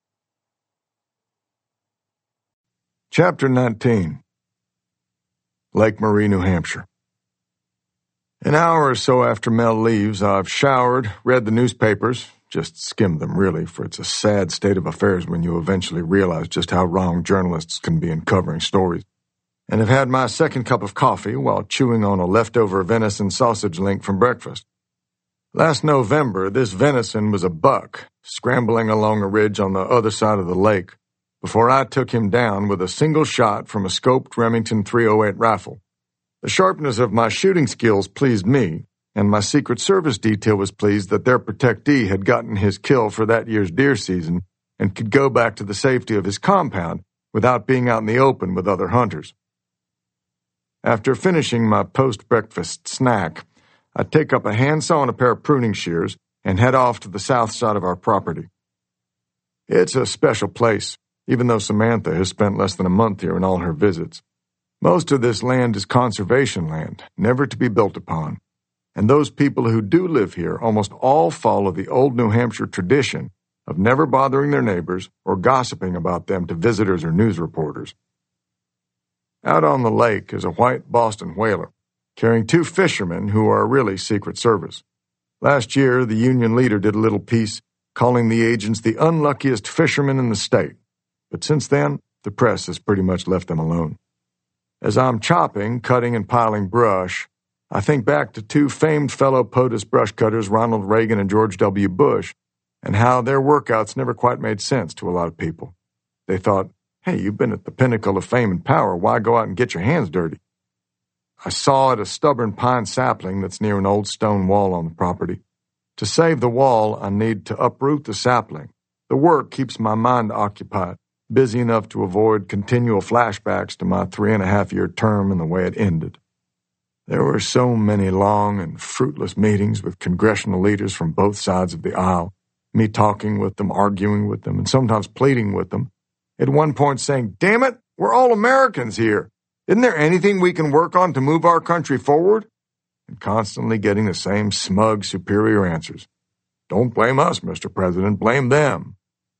Chapter nineteen. Lake Marie, New Hampshire. An hour or so after Mel leaves, I've showered, read the newspapers, just skimmed them really, for it's a sad state of affairs when you eventually realize just how wrong journalists can be in covering stories, and have had my second cup of coffee while chewing on a leftover venison sausage link from breakfast. Last November, this venison was a buck, scrambling along a ridge on the other side of the lake, before I took him down with a single shot from a scoped Remington three oh eight rifle. The sharpness of my shooting skills pleased me, and my Secret Service detail was pleased that their protectee had gotten his kill for that year's deer season and could go back to the safety of his compound without being out in the open with other hunters. After finishing my post-breakfast snack, I take up a handsaw and a pair of pruning shears and head off to the south side of our property. It's a special place, even though Samantha has spent less than a month here in all her visits. Most of this land is conservation land, never to be built upon, and those people who do live here almost all follow the old New Hampshire tradition of never bothering their neighbors or gossiping about them to visitors or news reporters. Out on the lake is a white Boston whaler, carrying two fishermen who are really Secret Service. Last year, the union leader did a little piece calling the agents the unluckiest fishermen in the state. But since then, the press has pretty much left them alone. As I'm chopping, cutting, and piling brush, I think back to two famed fellow POTUS brush cutters, Ronald Reagan and George W. Bush, and how their workouts never quite made sense to a lot of people. They thought, hey, you've been at the pinnacle of fame and power, why go out and get your hands dirty? I sawed a stubborn pine sapling that's near an old stone wall on the property. To save the wall, I need to uproot the sapling. The work keeps my mind occupied, busy enough to avoid continual flashbacks to my three and a half year term and the way it ended. There were so many long and fruitless meetings with congressional leaders from both sides of the aisle, me talking with them, arguing with them, and sometimes pleading with them. At one point saying, damn it, we're all Americans here. Isn't there anything we can work on to move our country forward? And constantly getting the same smug, superior answers. Don't blame us, Mister President, blame them.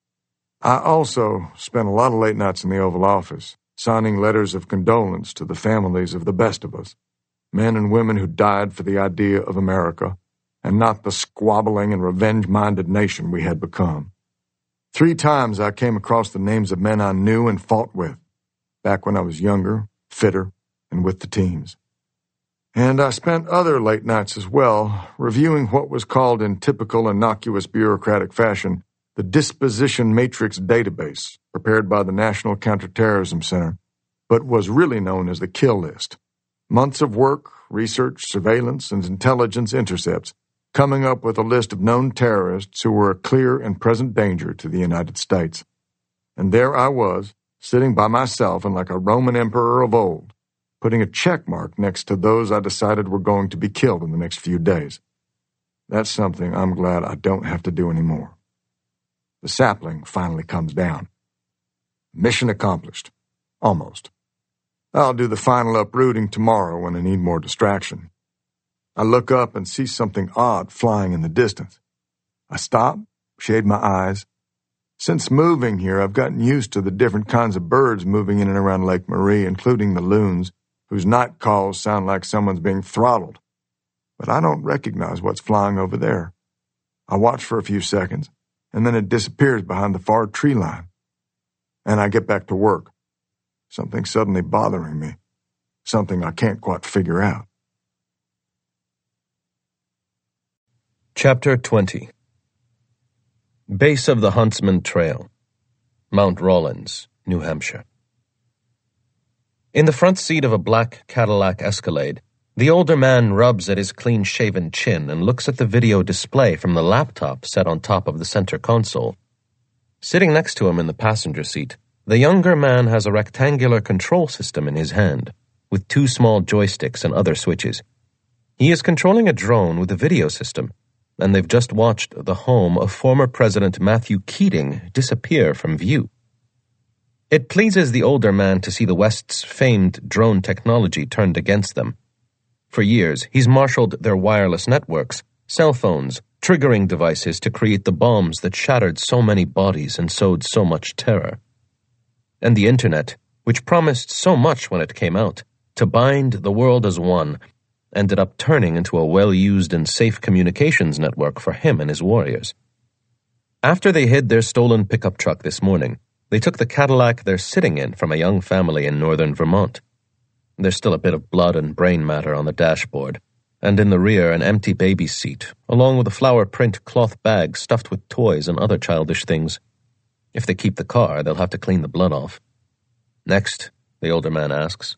I also spent a lot of late nights in the Oval Office, signing letters of condolence to the families of the best of us, men and women who died for the idea of America, and not the squabbling and revenge-minded nation we had become. Three times I came across the names of men I knew and fought with, back when I was younger, fitter, and with the teams. And I spent other late nights as well, reviewing what was called in typical innocuous bureaucratic fashion the Disposition Matrix Database, prepared by the National Counterterrorism Center, but was really known as the Kill List. Months of work, research, surveillance, and intelligence intercepts, coming up with a list of known terrorists who were a clear and present danger to the United States. And there I was, sitting by myself and like a Roman emperor of old, putting a check mark next to those I decided were going to be killed in the next few days. That's something I'm glad I don't have to do anymore. The sapling finally comes down. Mission accomplished. Almost. I'll do the final uprooting tomorrow when I need more distraction. I look up and see something odd flying in the distance. I stop, shade my eyes. Since moving here, I've gotten used to the different kinds of birds moving in and around Lake Marie, including the loons, whose night calls sound like someone's being throttled. But I don't recognize what's flying over there. I watch for a few seconds, and then it disappears behind the far tree line. And I get back to work. Something suddenly bothering me. Something I can't quite figure out. Chapter twenty. Base of the Huntsman Trail, Mount Rollins, New Hampshire. In the front seat of a black Cadillac Escalade, the older man rubs at his clean-shaven chin and looks at the video display from the laptop set on top of the center console. Sitting next to him in the passenger seat, the younger man has a rectangular control system in his hand, with two small joysticks and other switches. He is controlling a drone with a video system, and they've just watched the home of former President Matthew Keating disappear from view. It pleases the older man to see the West's famed drone technology turned against them. For years, he's marshaled their wireless networks, cell phones, triggering devices to create the bombs that shattered so many bodies and sowed so much terror. And the Internet, which promised so much when it came out, to bind the world as one, ended up turning into a well-used and safe communications network for him and his warriors. After they hid their stolen pickup truck this morning, they took the Cadillac they're sitting in from a young family in northern Vermont. There's still a bit of blood and brain matter on the dashboard, and in the rear an empty baby seat, along with a flower print cloth bag stuffed with toys and other childish things. If they keep the car, they'll have to clean the blood off. Next, the older man asks.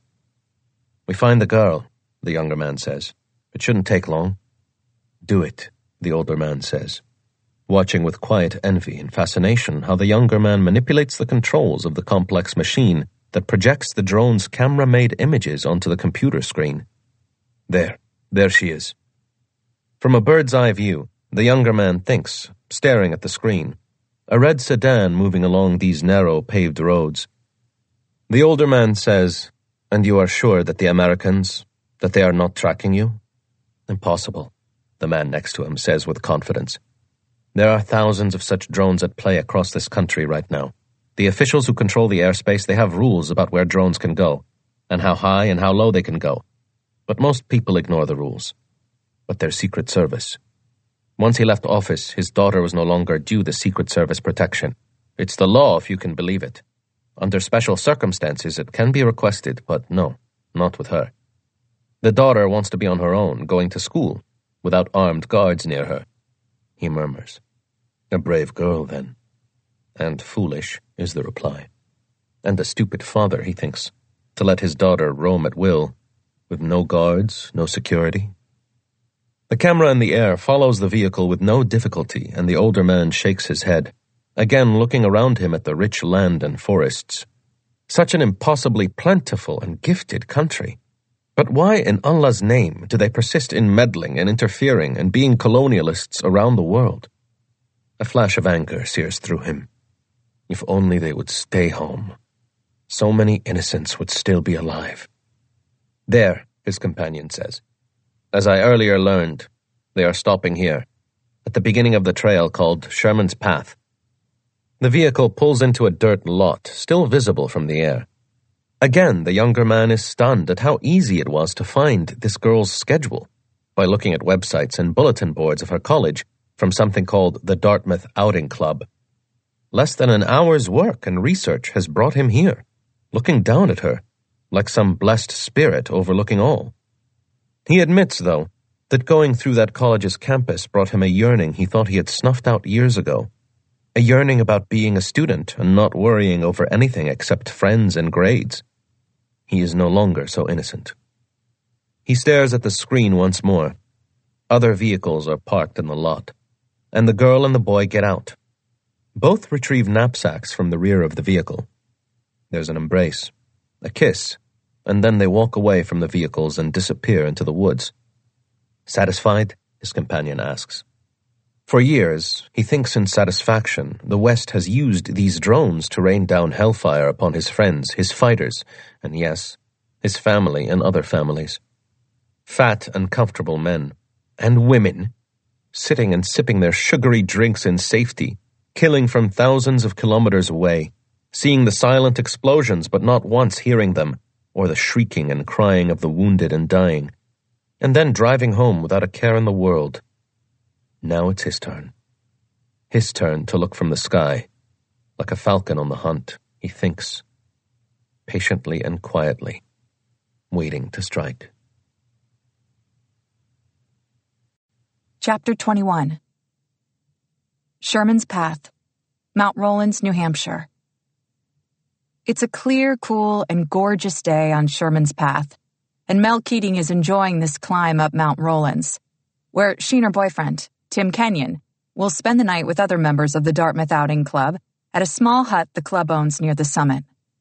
We find the girl, the younger man says. It shouldn't take long. Do it, the older man says, watching with quiet envy and fascination how the younger man manipulates the controls of the complex machine that projects the drone's camera-made images onto the computer screen. There, there she is. From a bird's-eye view, the younger man thinks, staring at the screen, a red sedan moving along these narrow paved roads. The older man says, and you are sure that the Americans, that they are not tracking you? Impossible, the man next to him says with confidence. There are thousands of such drones at play across this country right now. The officials who control the airspace, they have rules about where drones can go, and how high and how low they can go. But most people ignore the rules. But their Secret Service. Once he left office, his daughter was no longer due the Secret Service protection. It's the law, if you can believe it. Under special circumstances, it can be requested, but no, not with her. The daughter wants to be on her own, going to school, without armed guards near her. He murmurs. A brave girl, then. And foolish, is the reply. And a stupid father, he thinks, to let his daughter roam at will, with no guards, no security. The camera in the air follows the vehicle with no difficulty, and the older man shakes his head, again looking around him at the rich land and forests. Such an impossibly plentiful and gifted country. But why in Allah's name do they persist in meddling and interfering and being colonialists around the world? A flash of anger sears through him. If only they would stay home. So many innocents would still be alive. There, his companion says. As I earlier learned, they are stopping here, at the beginning of the trail called Sherman's Path. The vehicle pulls into a dirt lot, still visible from the air. Again, the younger man is stunned at how easy it was to find this girl's schedule by looking at websites and bulletin boards of her college from something called the Dartmouth Outing Club. Less than an hour's work and research has brought him here, looking down at her, like some blessed spirit overlooking all. He admits, though, that going through that college's campus brought him a yearning he thought he had snuffed out years ago. A yearning about being a student and not worrying over anything except friends and grades. He is no longer so innocent. He stares at the screen once more. Other vehicles are parked in the lot, and the girl and the boy get out. Both retrieve knapsacks from the rear of the vehicle. There's an embrace, a kiss, and then they walk away from the vehicles and disappear into the woods. Satisfied? His companion asks. For years, he thinks in satisfaction, the West has used these drones to rain down hellfire upon his friends, his fighters, and yes, his family and other families. Fat and comfortable men, and women, sitting and sipping their sugary drinks in safety, killing from thousands of kilometers away, seeing the silent explosions but not once hearing them, or the shrieking and crying of the wounded and dying, and then driving home without a care in the world. Now it's his turn. His turn to look from the sky, like a falcon on the hunt, he thinks, patiently and quietly, waiting to strike. Chapter twenty-one. Sherman's Path, Mount Rollins, New Hampshire. It's a clear, cool, and gorgeous day on Sherman's Path, and Mel Keating is enjoying this climb up Mount Rollins, where she and her boyfriend, Tim Kenyon, will spend the night with other members of the Dartmouth Outing Club at a small hut the club owns near the summit.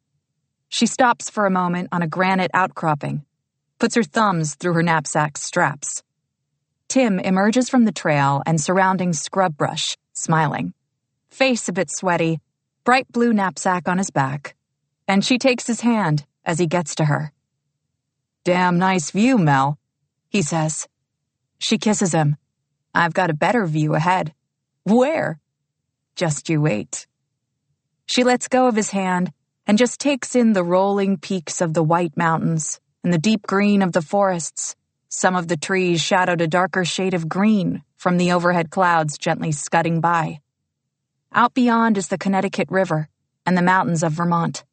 She stops for a moment on a granite outcropping, puts her thumbs through her knapsack's straps. Tim emerges from the trail and surrounding scrub brush, smiling, face a bit sweaty, bright blue knapsack on his back, and she takes his hand as he gets to her. "Damn nice view, Mel," he says. She kisses him. "I've got a better view ahead." "Where?" "Just you wait." She lets go of his hand and just takes in the rolling peaks of the white mountains and the deep green of the forests. Some of the trees shadowed a darker shade of green from the overhead clouds gently scudding by. Out beyond is the Connecticut River and the mountains of Vermont.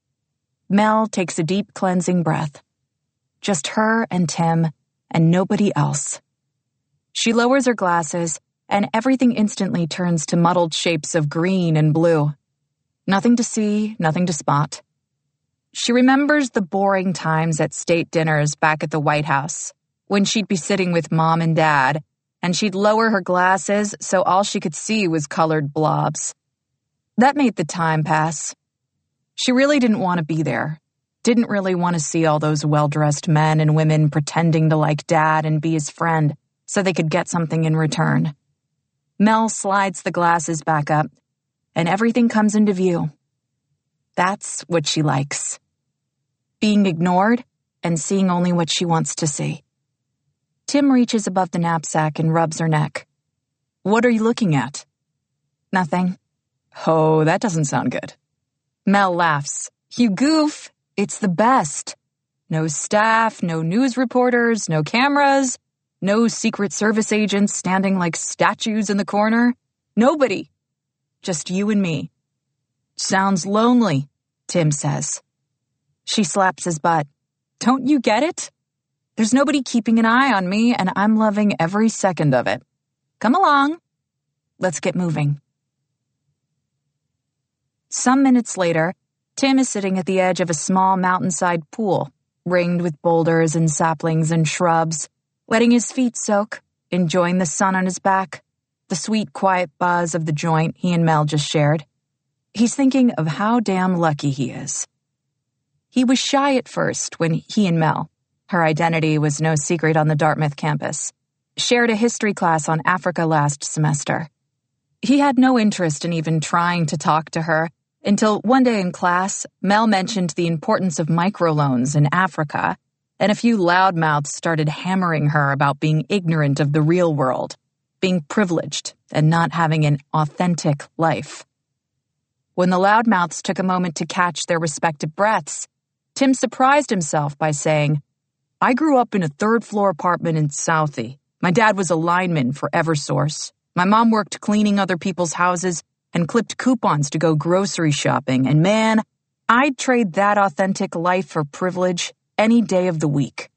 Mel takes a deep cleansing breath. Just her and Tim and nobody else. She lowers her glasses, and everything instantly turns to muddled shapes of green and blue. Nothing to see, nothing to spot. She remembers the boring times at state dinners back at the White House, when she'd be sitting with Mom and Dad, and she'd lower her glasses so all she could see was colored blobs. That made the time pass. She really didn't want to be there. Didn't really want to see all those well-dressed men and women pretending to like Dad and be his friend, so they could get something in return. Mel slides the glasses back up, and everything comes into view. That's what she likes. Being ignored and seeing only what she wants to see. Tim reaches above the knapsack and rubs her neck. "What are you looking at?" "Nothing." "Oh, that doesn't sound good." Mel laughs. "You goof. It's the best. No staff, no news reporters, no cameras. No Secret Service agents standing like statues in the corner. Nobody. Just you and me. Sounds lonely, Tim says. She slaps his butt. Don't you get it? There's nobody keeping an eye on me, and I'm loving every second of it. Come along. Let's get moving. Some minutes later, Tim is sitting at the edge of a small mountainside pool, ringed with boulders and saplings and shrubs, letting his feet soak, enjoying the sun on his back, the sweet, quiet buzz of the joint he and Mel just shared. He's thinking of how damn lucky he is. He was shy at first when he and Mel, her identity was no secret on the Dartmouth campus, shared a history class on Africa last semester. He had no interest in even trying to talk to her until one day in class, Mel mentioned the importance of microloans in Africa, and a few loudmouths started hammering her about being ignorant of the real world, being privileged, and not having an authentic life. When the loudmouths took a moment to catch their respective breaths, Tim surprised himself by saying, I grew up in a third-floor apartment in Southie. My dad was a lineman for Eversource. My mom worked cleaning other people's houses and clipped coupons to go grocery shopping, and man, I'd trade that authentic life for privilege any day of the week.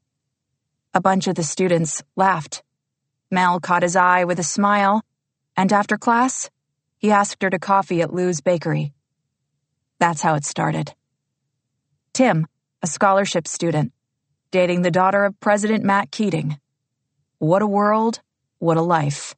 A bunch of the students laughed. Mel caught his eye with a smile, and after class, he asked her to coffee at Lou's Bakery. That's how it started. Tim, a scholarship student, dating the daughter of President Matt Keating. What a world, what a life.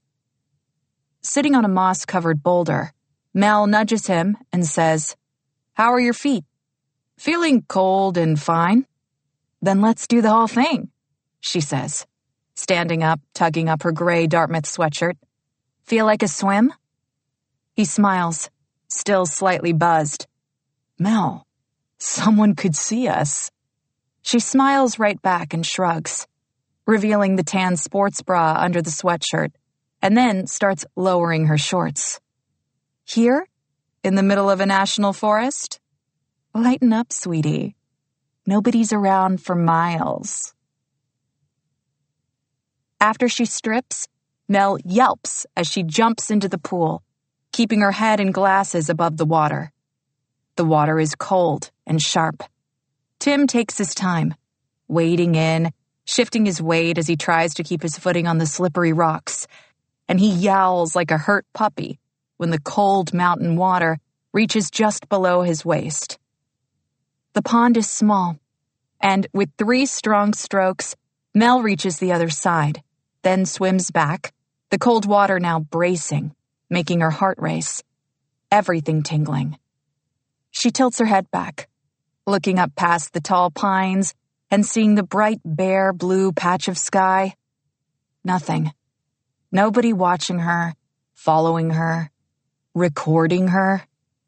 Sitting on a moss-covered boulder, Mel nudges him and says, How are your feet? Feeling cold and fine? Then let's do the whole thing, she says, standing up, tugging up her gray Dartmouth sweatshirt. Feel like a swim? He smiles, still slightly buzzed. Mel, someone could see us. She smiles right back and shrugs, revealing the tan sports bra under the sweatshirt, and then starts lowering her shorts. Here, in the middle of a national forest? Lighten up, sweetie. Nobody's around for miles. After she strips, Mel yelps as she jumps into the pool, keeping her head and glasses above the water. The water is cold and sharp. Tim takes his time, wading in, shifting his weight as he tries to keep his footing on the slippery rocks, and he yowls like a hurt puppy when the cold mountain water reaches just below his waist. The pond is small, and with three strong strokes, Mel reaches the other side, then swims back, the cold water now bracing, making her heart race, everything tingling. She tilts her head back, looking up past the tall pines and seeing the bright, bare blue patch of sky. Nothing. Nobody watching her, following her, recording her.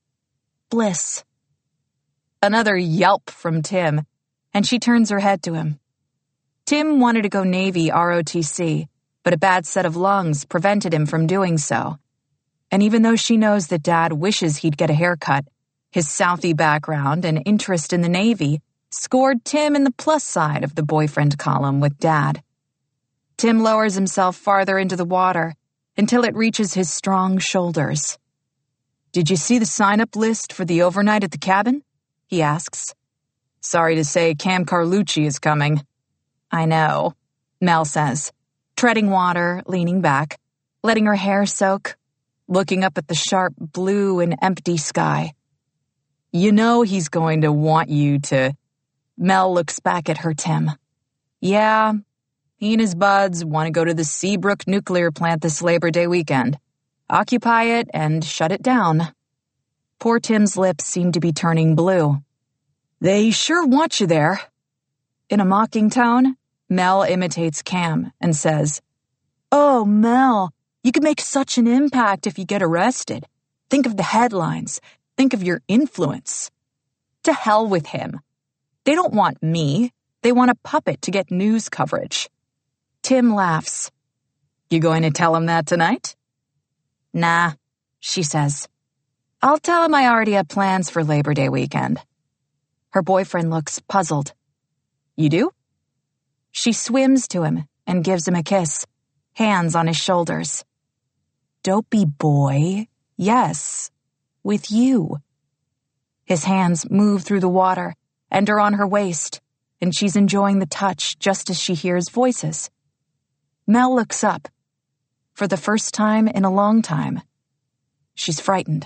Bliss. Another yelp from Tim, and she turns her head to him. Tim wanted to go Navy R O T C, but a bad set of lungs prevented him from doing so. And even though she knows that Dad wishes he'd get a haircut, his Southie background and interest in the Navy scored Tim in the plus side of the boyfriend column with Dad. Tim lowers himself farther into the water until it reaches his strong shoulders. Did you see the sign-up list for the overnight at the cabin? He asks. Sorry to say Cam Carlucci is coming. I know, Mel says, treading water, leaning back, letting her hair soak, looking up at the sharp blue and empty sky. You know he's going to want you to... Mel looks back at her, Tim. Yeah, he and his buds want to go to the Seabrook nuclear plant this Labor Day weekend. Occupy it and shut it down. Poor Tim's lips seem to be turning blue. They sure want you there. In a mocking tone, Mel imitates Cam and says, Oh, Mel, you could make such an impact if you get arrested. Think of the headlines. Think of your influence. To hell with him. They don't want me. They want a puppet to get news coverage. Tim laughs. You going to tell him that tonight? Nah, she says. I'll tell him I already have plans for Labor Day weekend. Her boyfriend looks puzzled. You do? She swims to him and gives him a kiss, hands on his shoulders. Dopey boy, yes, with you. His hands move through the water and are on her waist, and she's enjoying the touch just as she hears voices. Mel looks up. For the first time in a long time, she's frightened.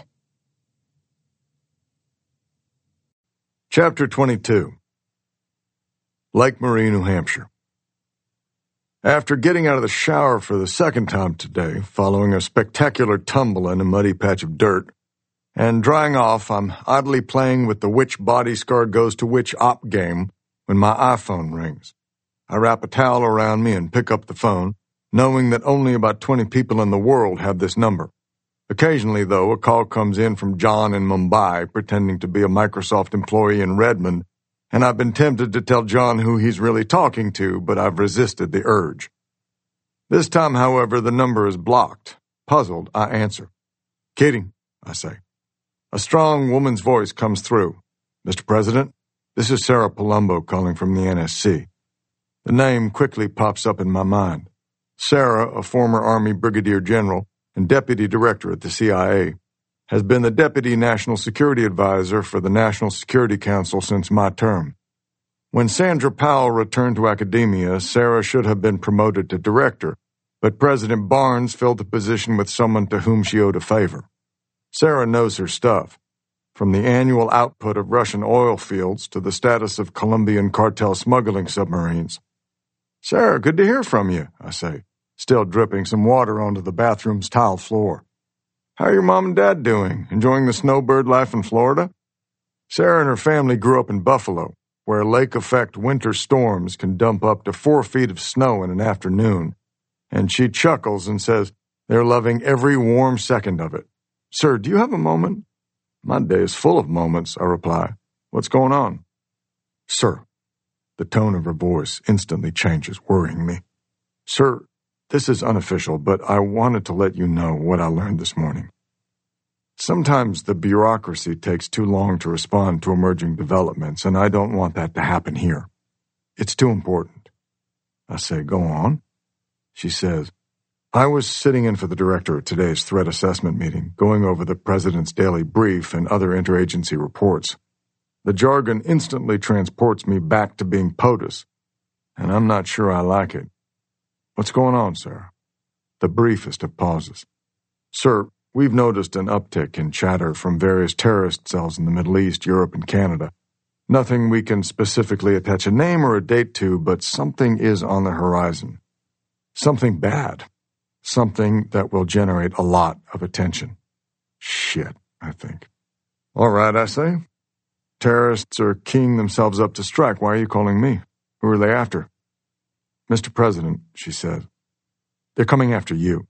Chapter twenty-two. Lake Marie, New Hampshire. After getting out of the shower for the second time today, following a spectacular tumble in a muddy patch of dirt, and drying off, I'm idly playing with the which body scar goes to which op game when my iPhone rings. I wrap a towel around me and pick up the phone, knowing that only about twenty people in the world have this number. Occasionally, though, a call comes in from John in Mumbai pretending to be a Microsoft employee in Redmond, and I've been tempted to tell John who he's really talking to, but I've resisted the urge. This time, however, the number is blocked. Puzzled, I answer. "Katie," I say. A strong woman's voice comes through. "Mister President, this is Sarah Palumbo calling from the N S C." The name quickly pops up in my mind. Sarah, a former Army Brigadier General and Deputy Director at the C I A, has been the Deputy National Security Advisor for the National Security Council since my term. When Sandra Powell returned to academia, Sarah should have been promoted to Director, but President Barnes filled the position with someone to whom she owed a favor. Sarah knows her stuff, from the annual output of Russian oil fields to the status of Colombian cartel smuggling submarines. "Sarah, good to hear from you," I say, still dripping some water onto the bathroom's tile floor. "How are your mom and dad doing? Enjoying the snowbird life in Florida?" Sarah and her family grew up in Buffalo, where lake-effect winter storms can dump up to four feet of snow in an afternoon, and she chuckles and says they're loving every warm second of it. "Sir, do you have a moment?" "My day is full of moments," I reply. "What's going on?" "Sir." The tone of her voice instantly changes, worrying me. "Sir, this is unofficial, but I wanted to let you know what I learned this morning. Sometimes the bureaucracy takes too long to respond to emerging developments, and I don't want that to happen here. It's too important." I say, "Go on." She says, "I was sitting in for the director at today's threat assessment meeting, going over the president's daily brief and other interagency reports. The jargon instantly transports me back to being POTUS, and I'm not sure I like it. What's going on, Sarah?" The briefest of pauses. "Sir, we've noticed an uptick in chatter from various terrorist cells in the Middle East, Europe, and Canada. Nothing we can specifically attach a name or a date to, but something is on the horizon. Something bad. Something that will generate a lot of attention." Shit, I think. "All right," I say. "Terrorists are keying themselves up to strike. Why are you calling me? Who are they after?" "Mister President," she says, "they're coming after you."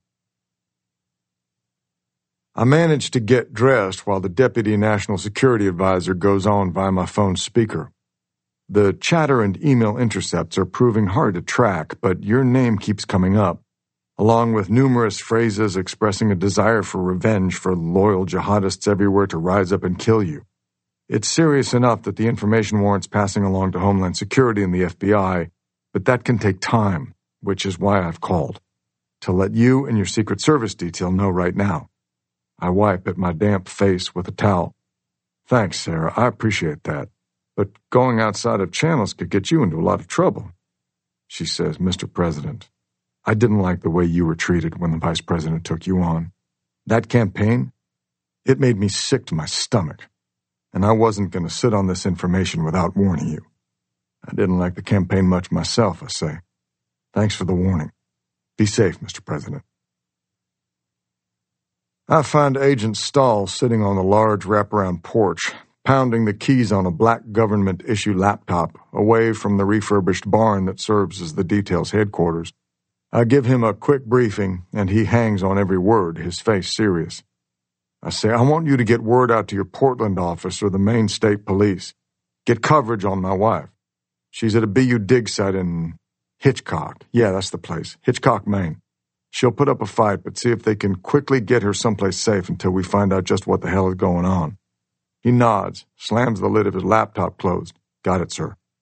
I manage to get dressed while the Deputy National Security Advisor goes on via my phone's speaker. The chatter and email intercepts are proving hard to track, but your name keeps coming up, along with numerous phrases expressing a desire for revenge for loyal jihadists everywhere to rise up and kill you. It's serious enough that the information warrants passing along to Homeland Security and the F B I, but that can take time, which is why I've called, to let you and your Secret Service detail know right now. I wipe at my damp face with a towel. "Thanks, Sarah, I appreciate that, but going outside of channels could get you into a lot of trouble." She says, "Mister President, I didn't like the way you were treated when the Vice President took you on. That campaign, it made me sick to my stomach, and I wasn't going to sit on this information without warning you. I didn't like the campaign much myself," I say. "Thanks for the warning. Be safe, Mister President." I find Agent Stahl sitting on the large wraparound porch, pounding the keys on a black government-issue laptop away from the refurbished barn that serves as the detail's headquarters. I give him a quick briefing, and he hangs on every word, his face serious. I say, "I want you to get word out to your Portland office or the Maine State Police. Get coverage on my wife. She's at a B U dig site in Hitchcock. Yeah, that's the place. Hitchcock, Maine. She'll put up a fight, but see if they can quickly get her someplace safe until we find out just what the hell is going on." He nods, slams the lid of his laptop closed. "Got it, sir."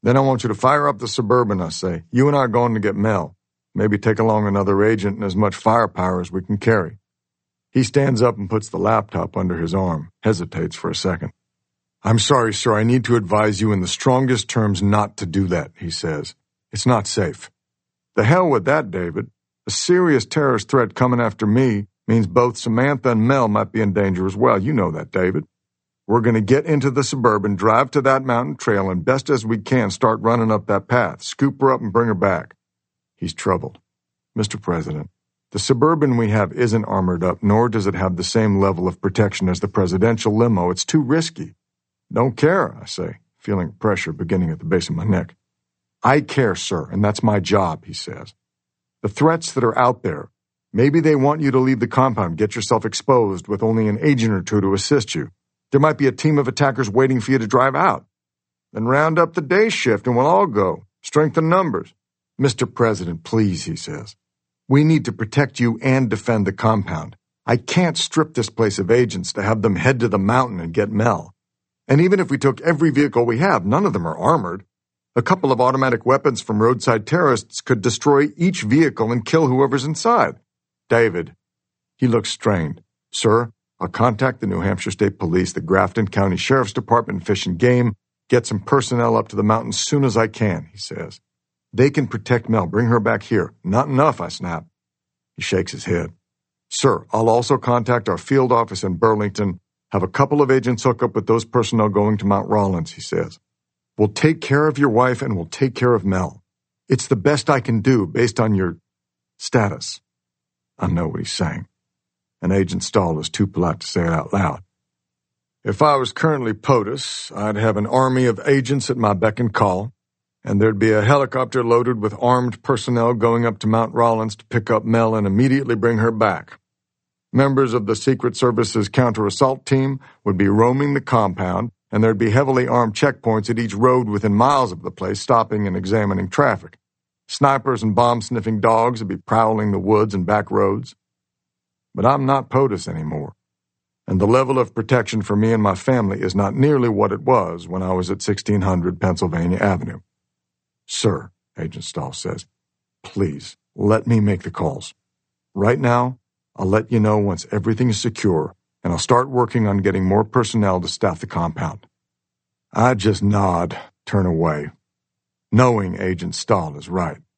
Then I want you to fire up the Suburban, I say. You and I are going to get Mel. Maybe take along another agent and as much firepower as we can carry. He stands up and puts the laptop under his arm, hesitates for a second. I'm sorry, sir, I need to advise you in the strongest terms not to do that, he says. It's not safe. The hell with that, David. A serious terrorist threat coming after me means both Samantha and Mel might be in danger as well. You know that, David. We're going to get into the Suburban, drive to that mountain trail, and best as we can start running up that path, scoop her up and bring her back. He's troubled. Mister President, the Suburban we have isn't armored up, nor does it have the same level of protection as the presidential limo. It's too risky. Don't care, I say, feeling pressure beginning at the base of my neck. I care, sir, and that's my job, he says. The threats that are out there, maybe they want you to leave the compound, get yourself exposed with only an agent or two to assist you. There might be a team of attackers waiting for you to drive out. Then round up the day shift and we'll all go. Strengthen numbers. Mister President, please, he says. We need to protect you and defend the compound. I can't strip this place of agents to have them head to the mountain and get Mel. And even if we took every vehicle we have, none of them are armored. A couple of automatic weapons from roadside terrorists could destroy each vehicle and kill whoever's inside. David. He looks strained. Sir, I'll contact the New Hampshire State Police, the Grafton County Sheriff's Department, Fish and Game, get some personnel up to the mountains soon as I can, he says. They can protect Mel. Bring her back here. Not enough, I snap. He shakes his head. Sir, I'll also contact our field office in Burlington, have a couple of agents hook up with those personnel going to Mount Rollins, he says. We'll take care of your wife and we'll take care of Mel. It's the best I can do based on your status. I know what he's saying. And Agent Stahl is too polite to say it out loud. If I was currently POTUS, I'd have an army of agents at my beck and call, and there'd be a helicopter loaded with armed personnel going up to Mount Rollins to pick up Mel and immediately bring her back. Members of the Secret Service's counter-assault team would be roaming the compound, and there'd be heavily armed checkpoints at each road within miles of the place, stopping and examining traffic. Snipers and bomb-sniffing dogs would be prowling the woods and back roads. But I'm not POTUS anymore, and the level of protection for me and my family is not nearly what it was when I was at sixteen hundred Pennsylvania Avenue. Sir, Agent Stahl says, please, let me make the calls. Right now, I'll let you know once everything is secure, and I'll start working on getting more personnel to staff the compound. I just nod, turn away, knowing Agent Stahl is right.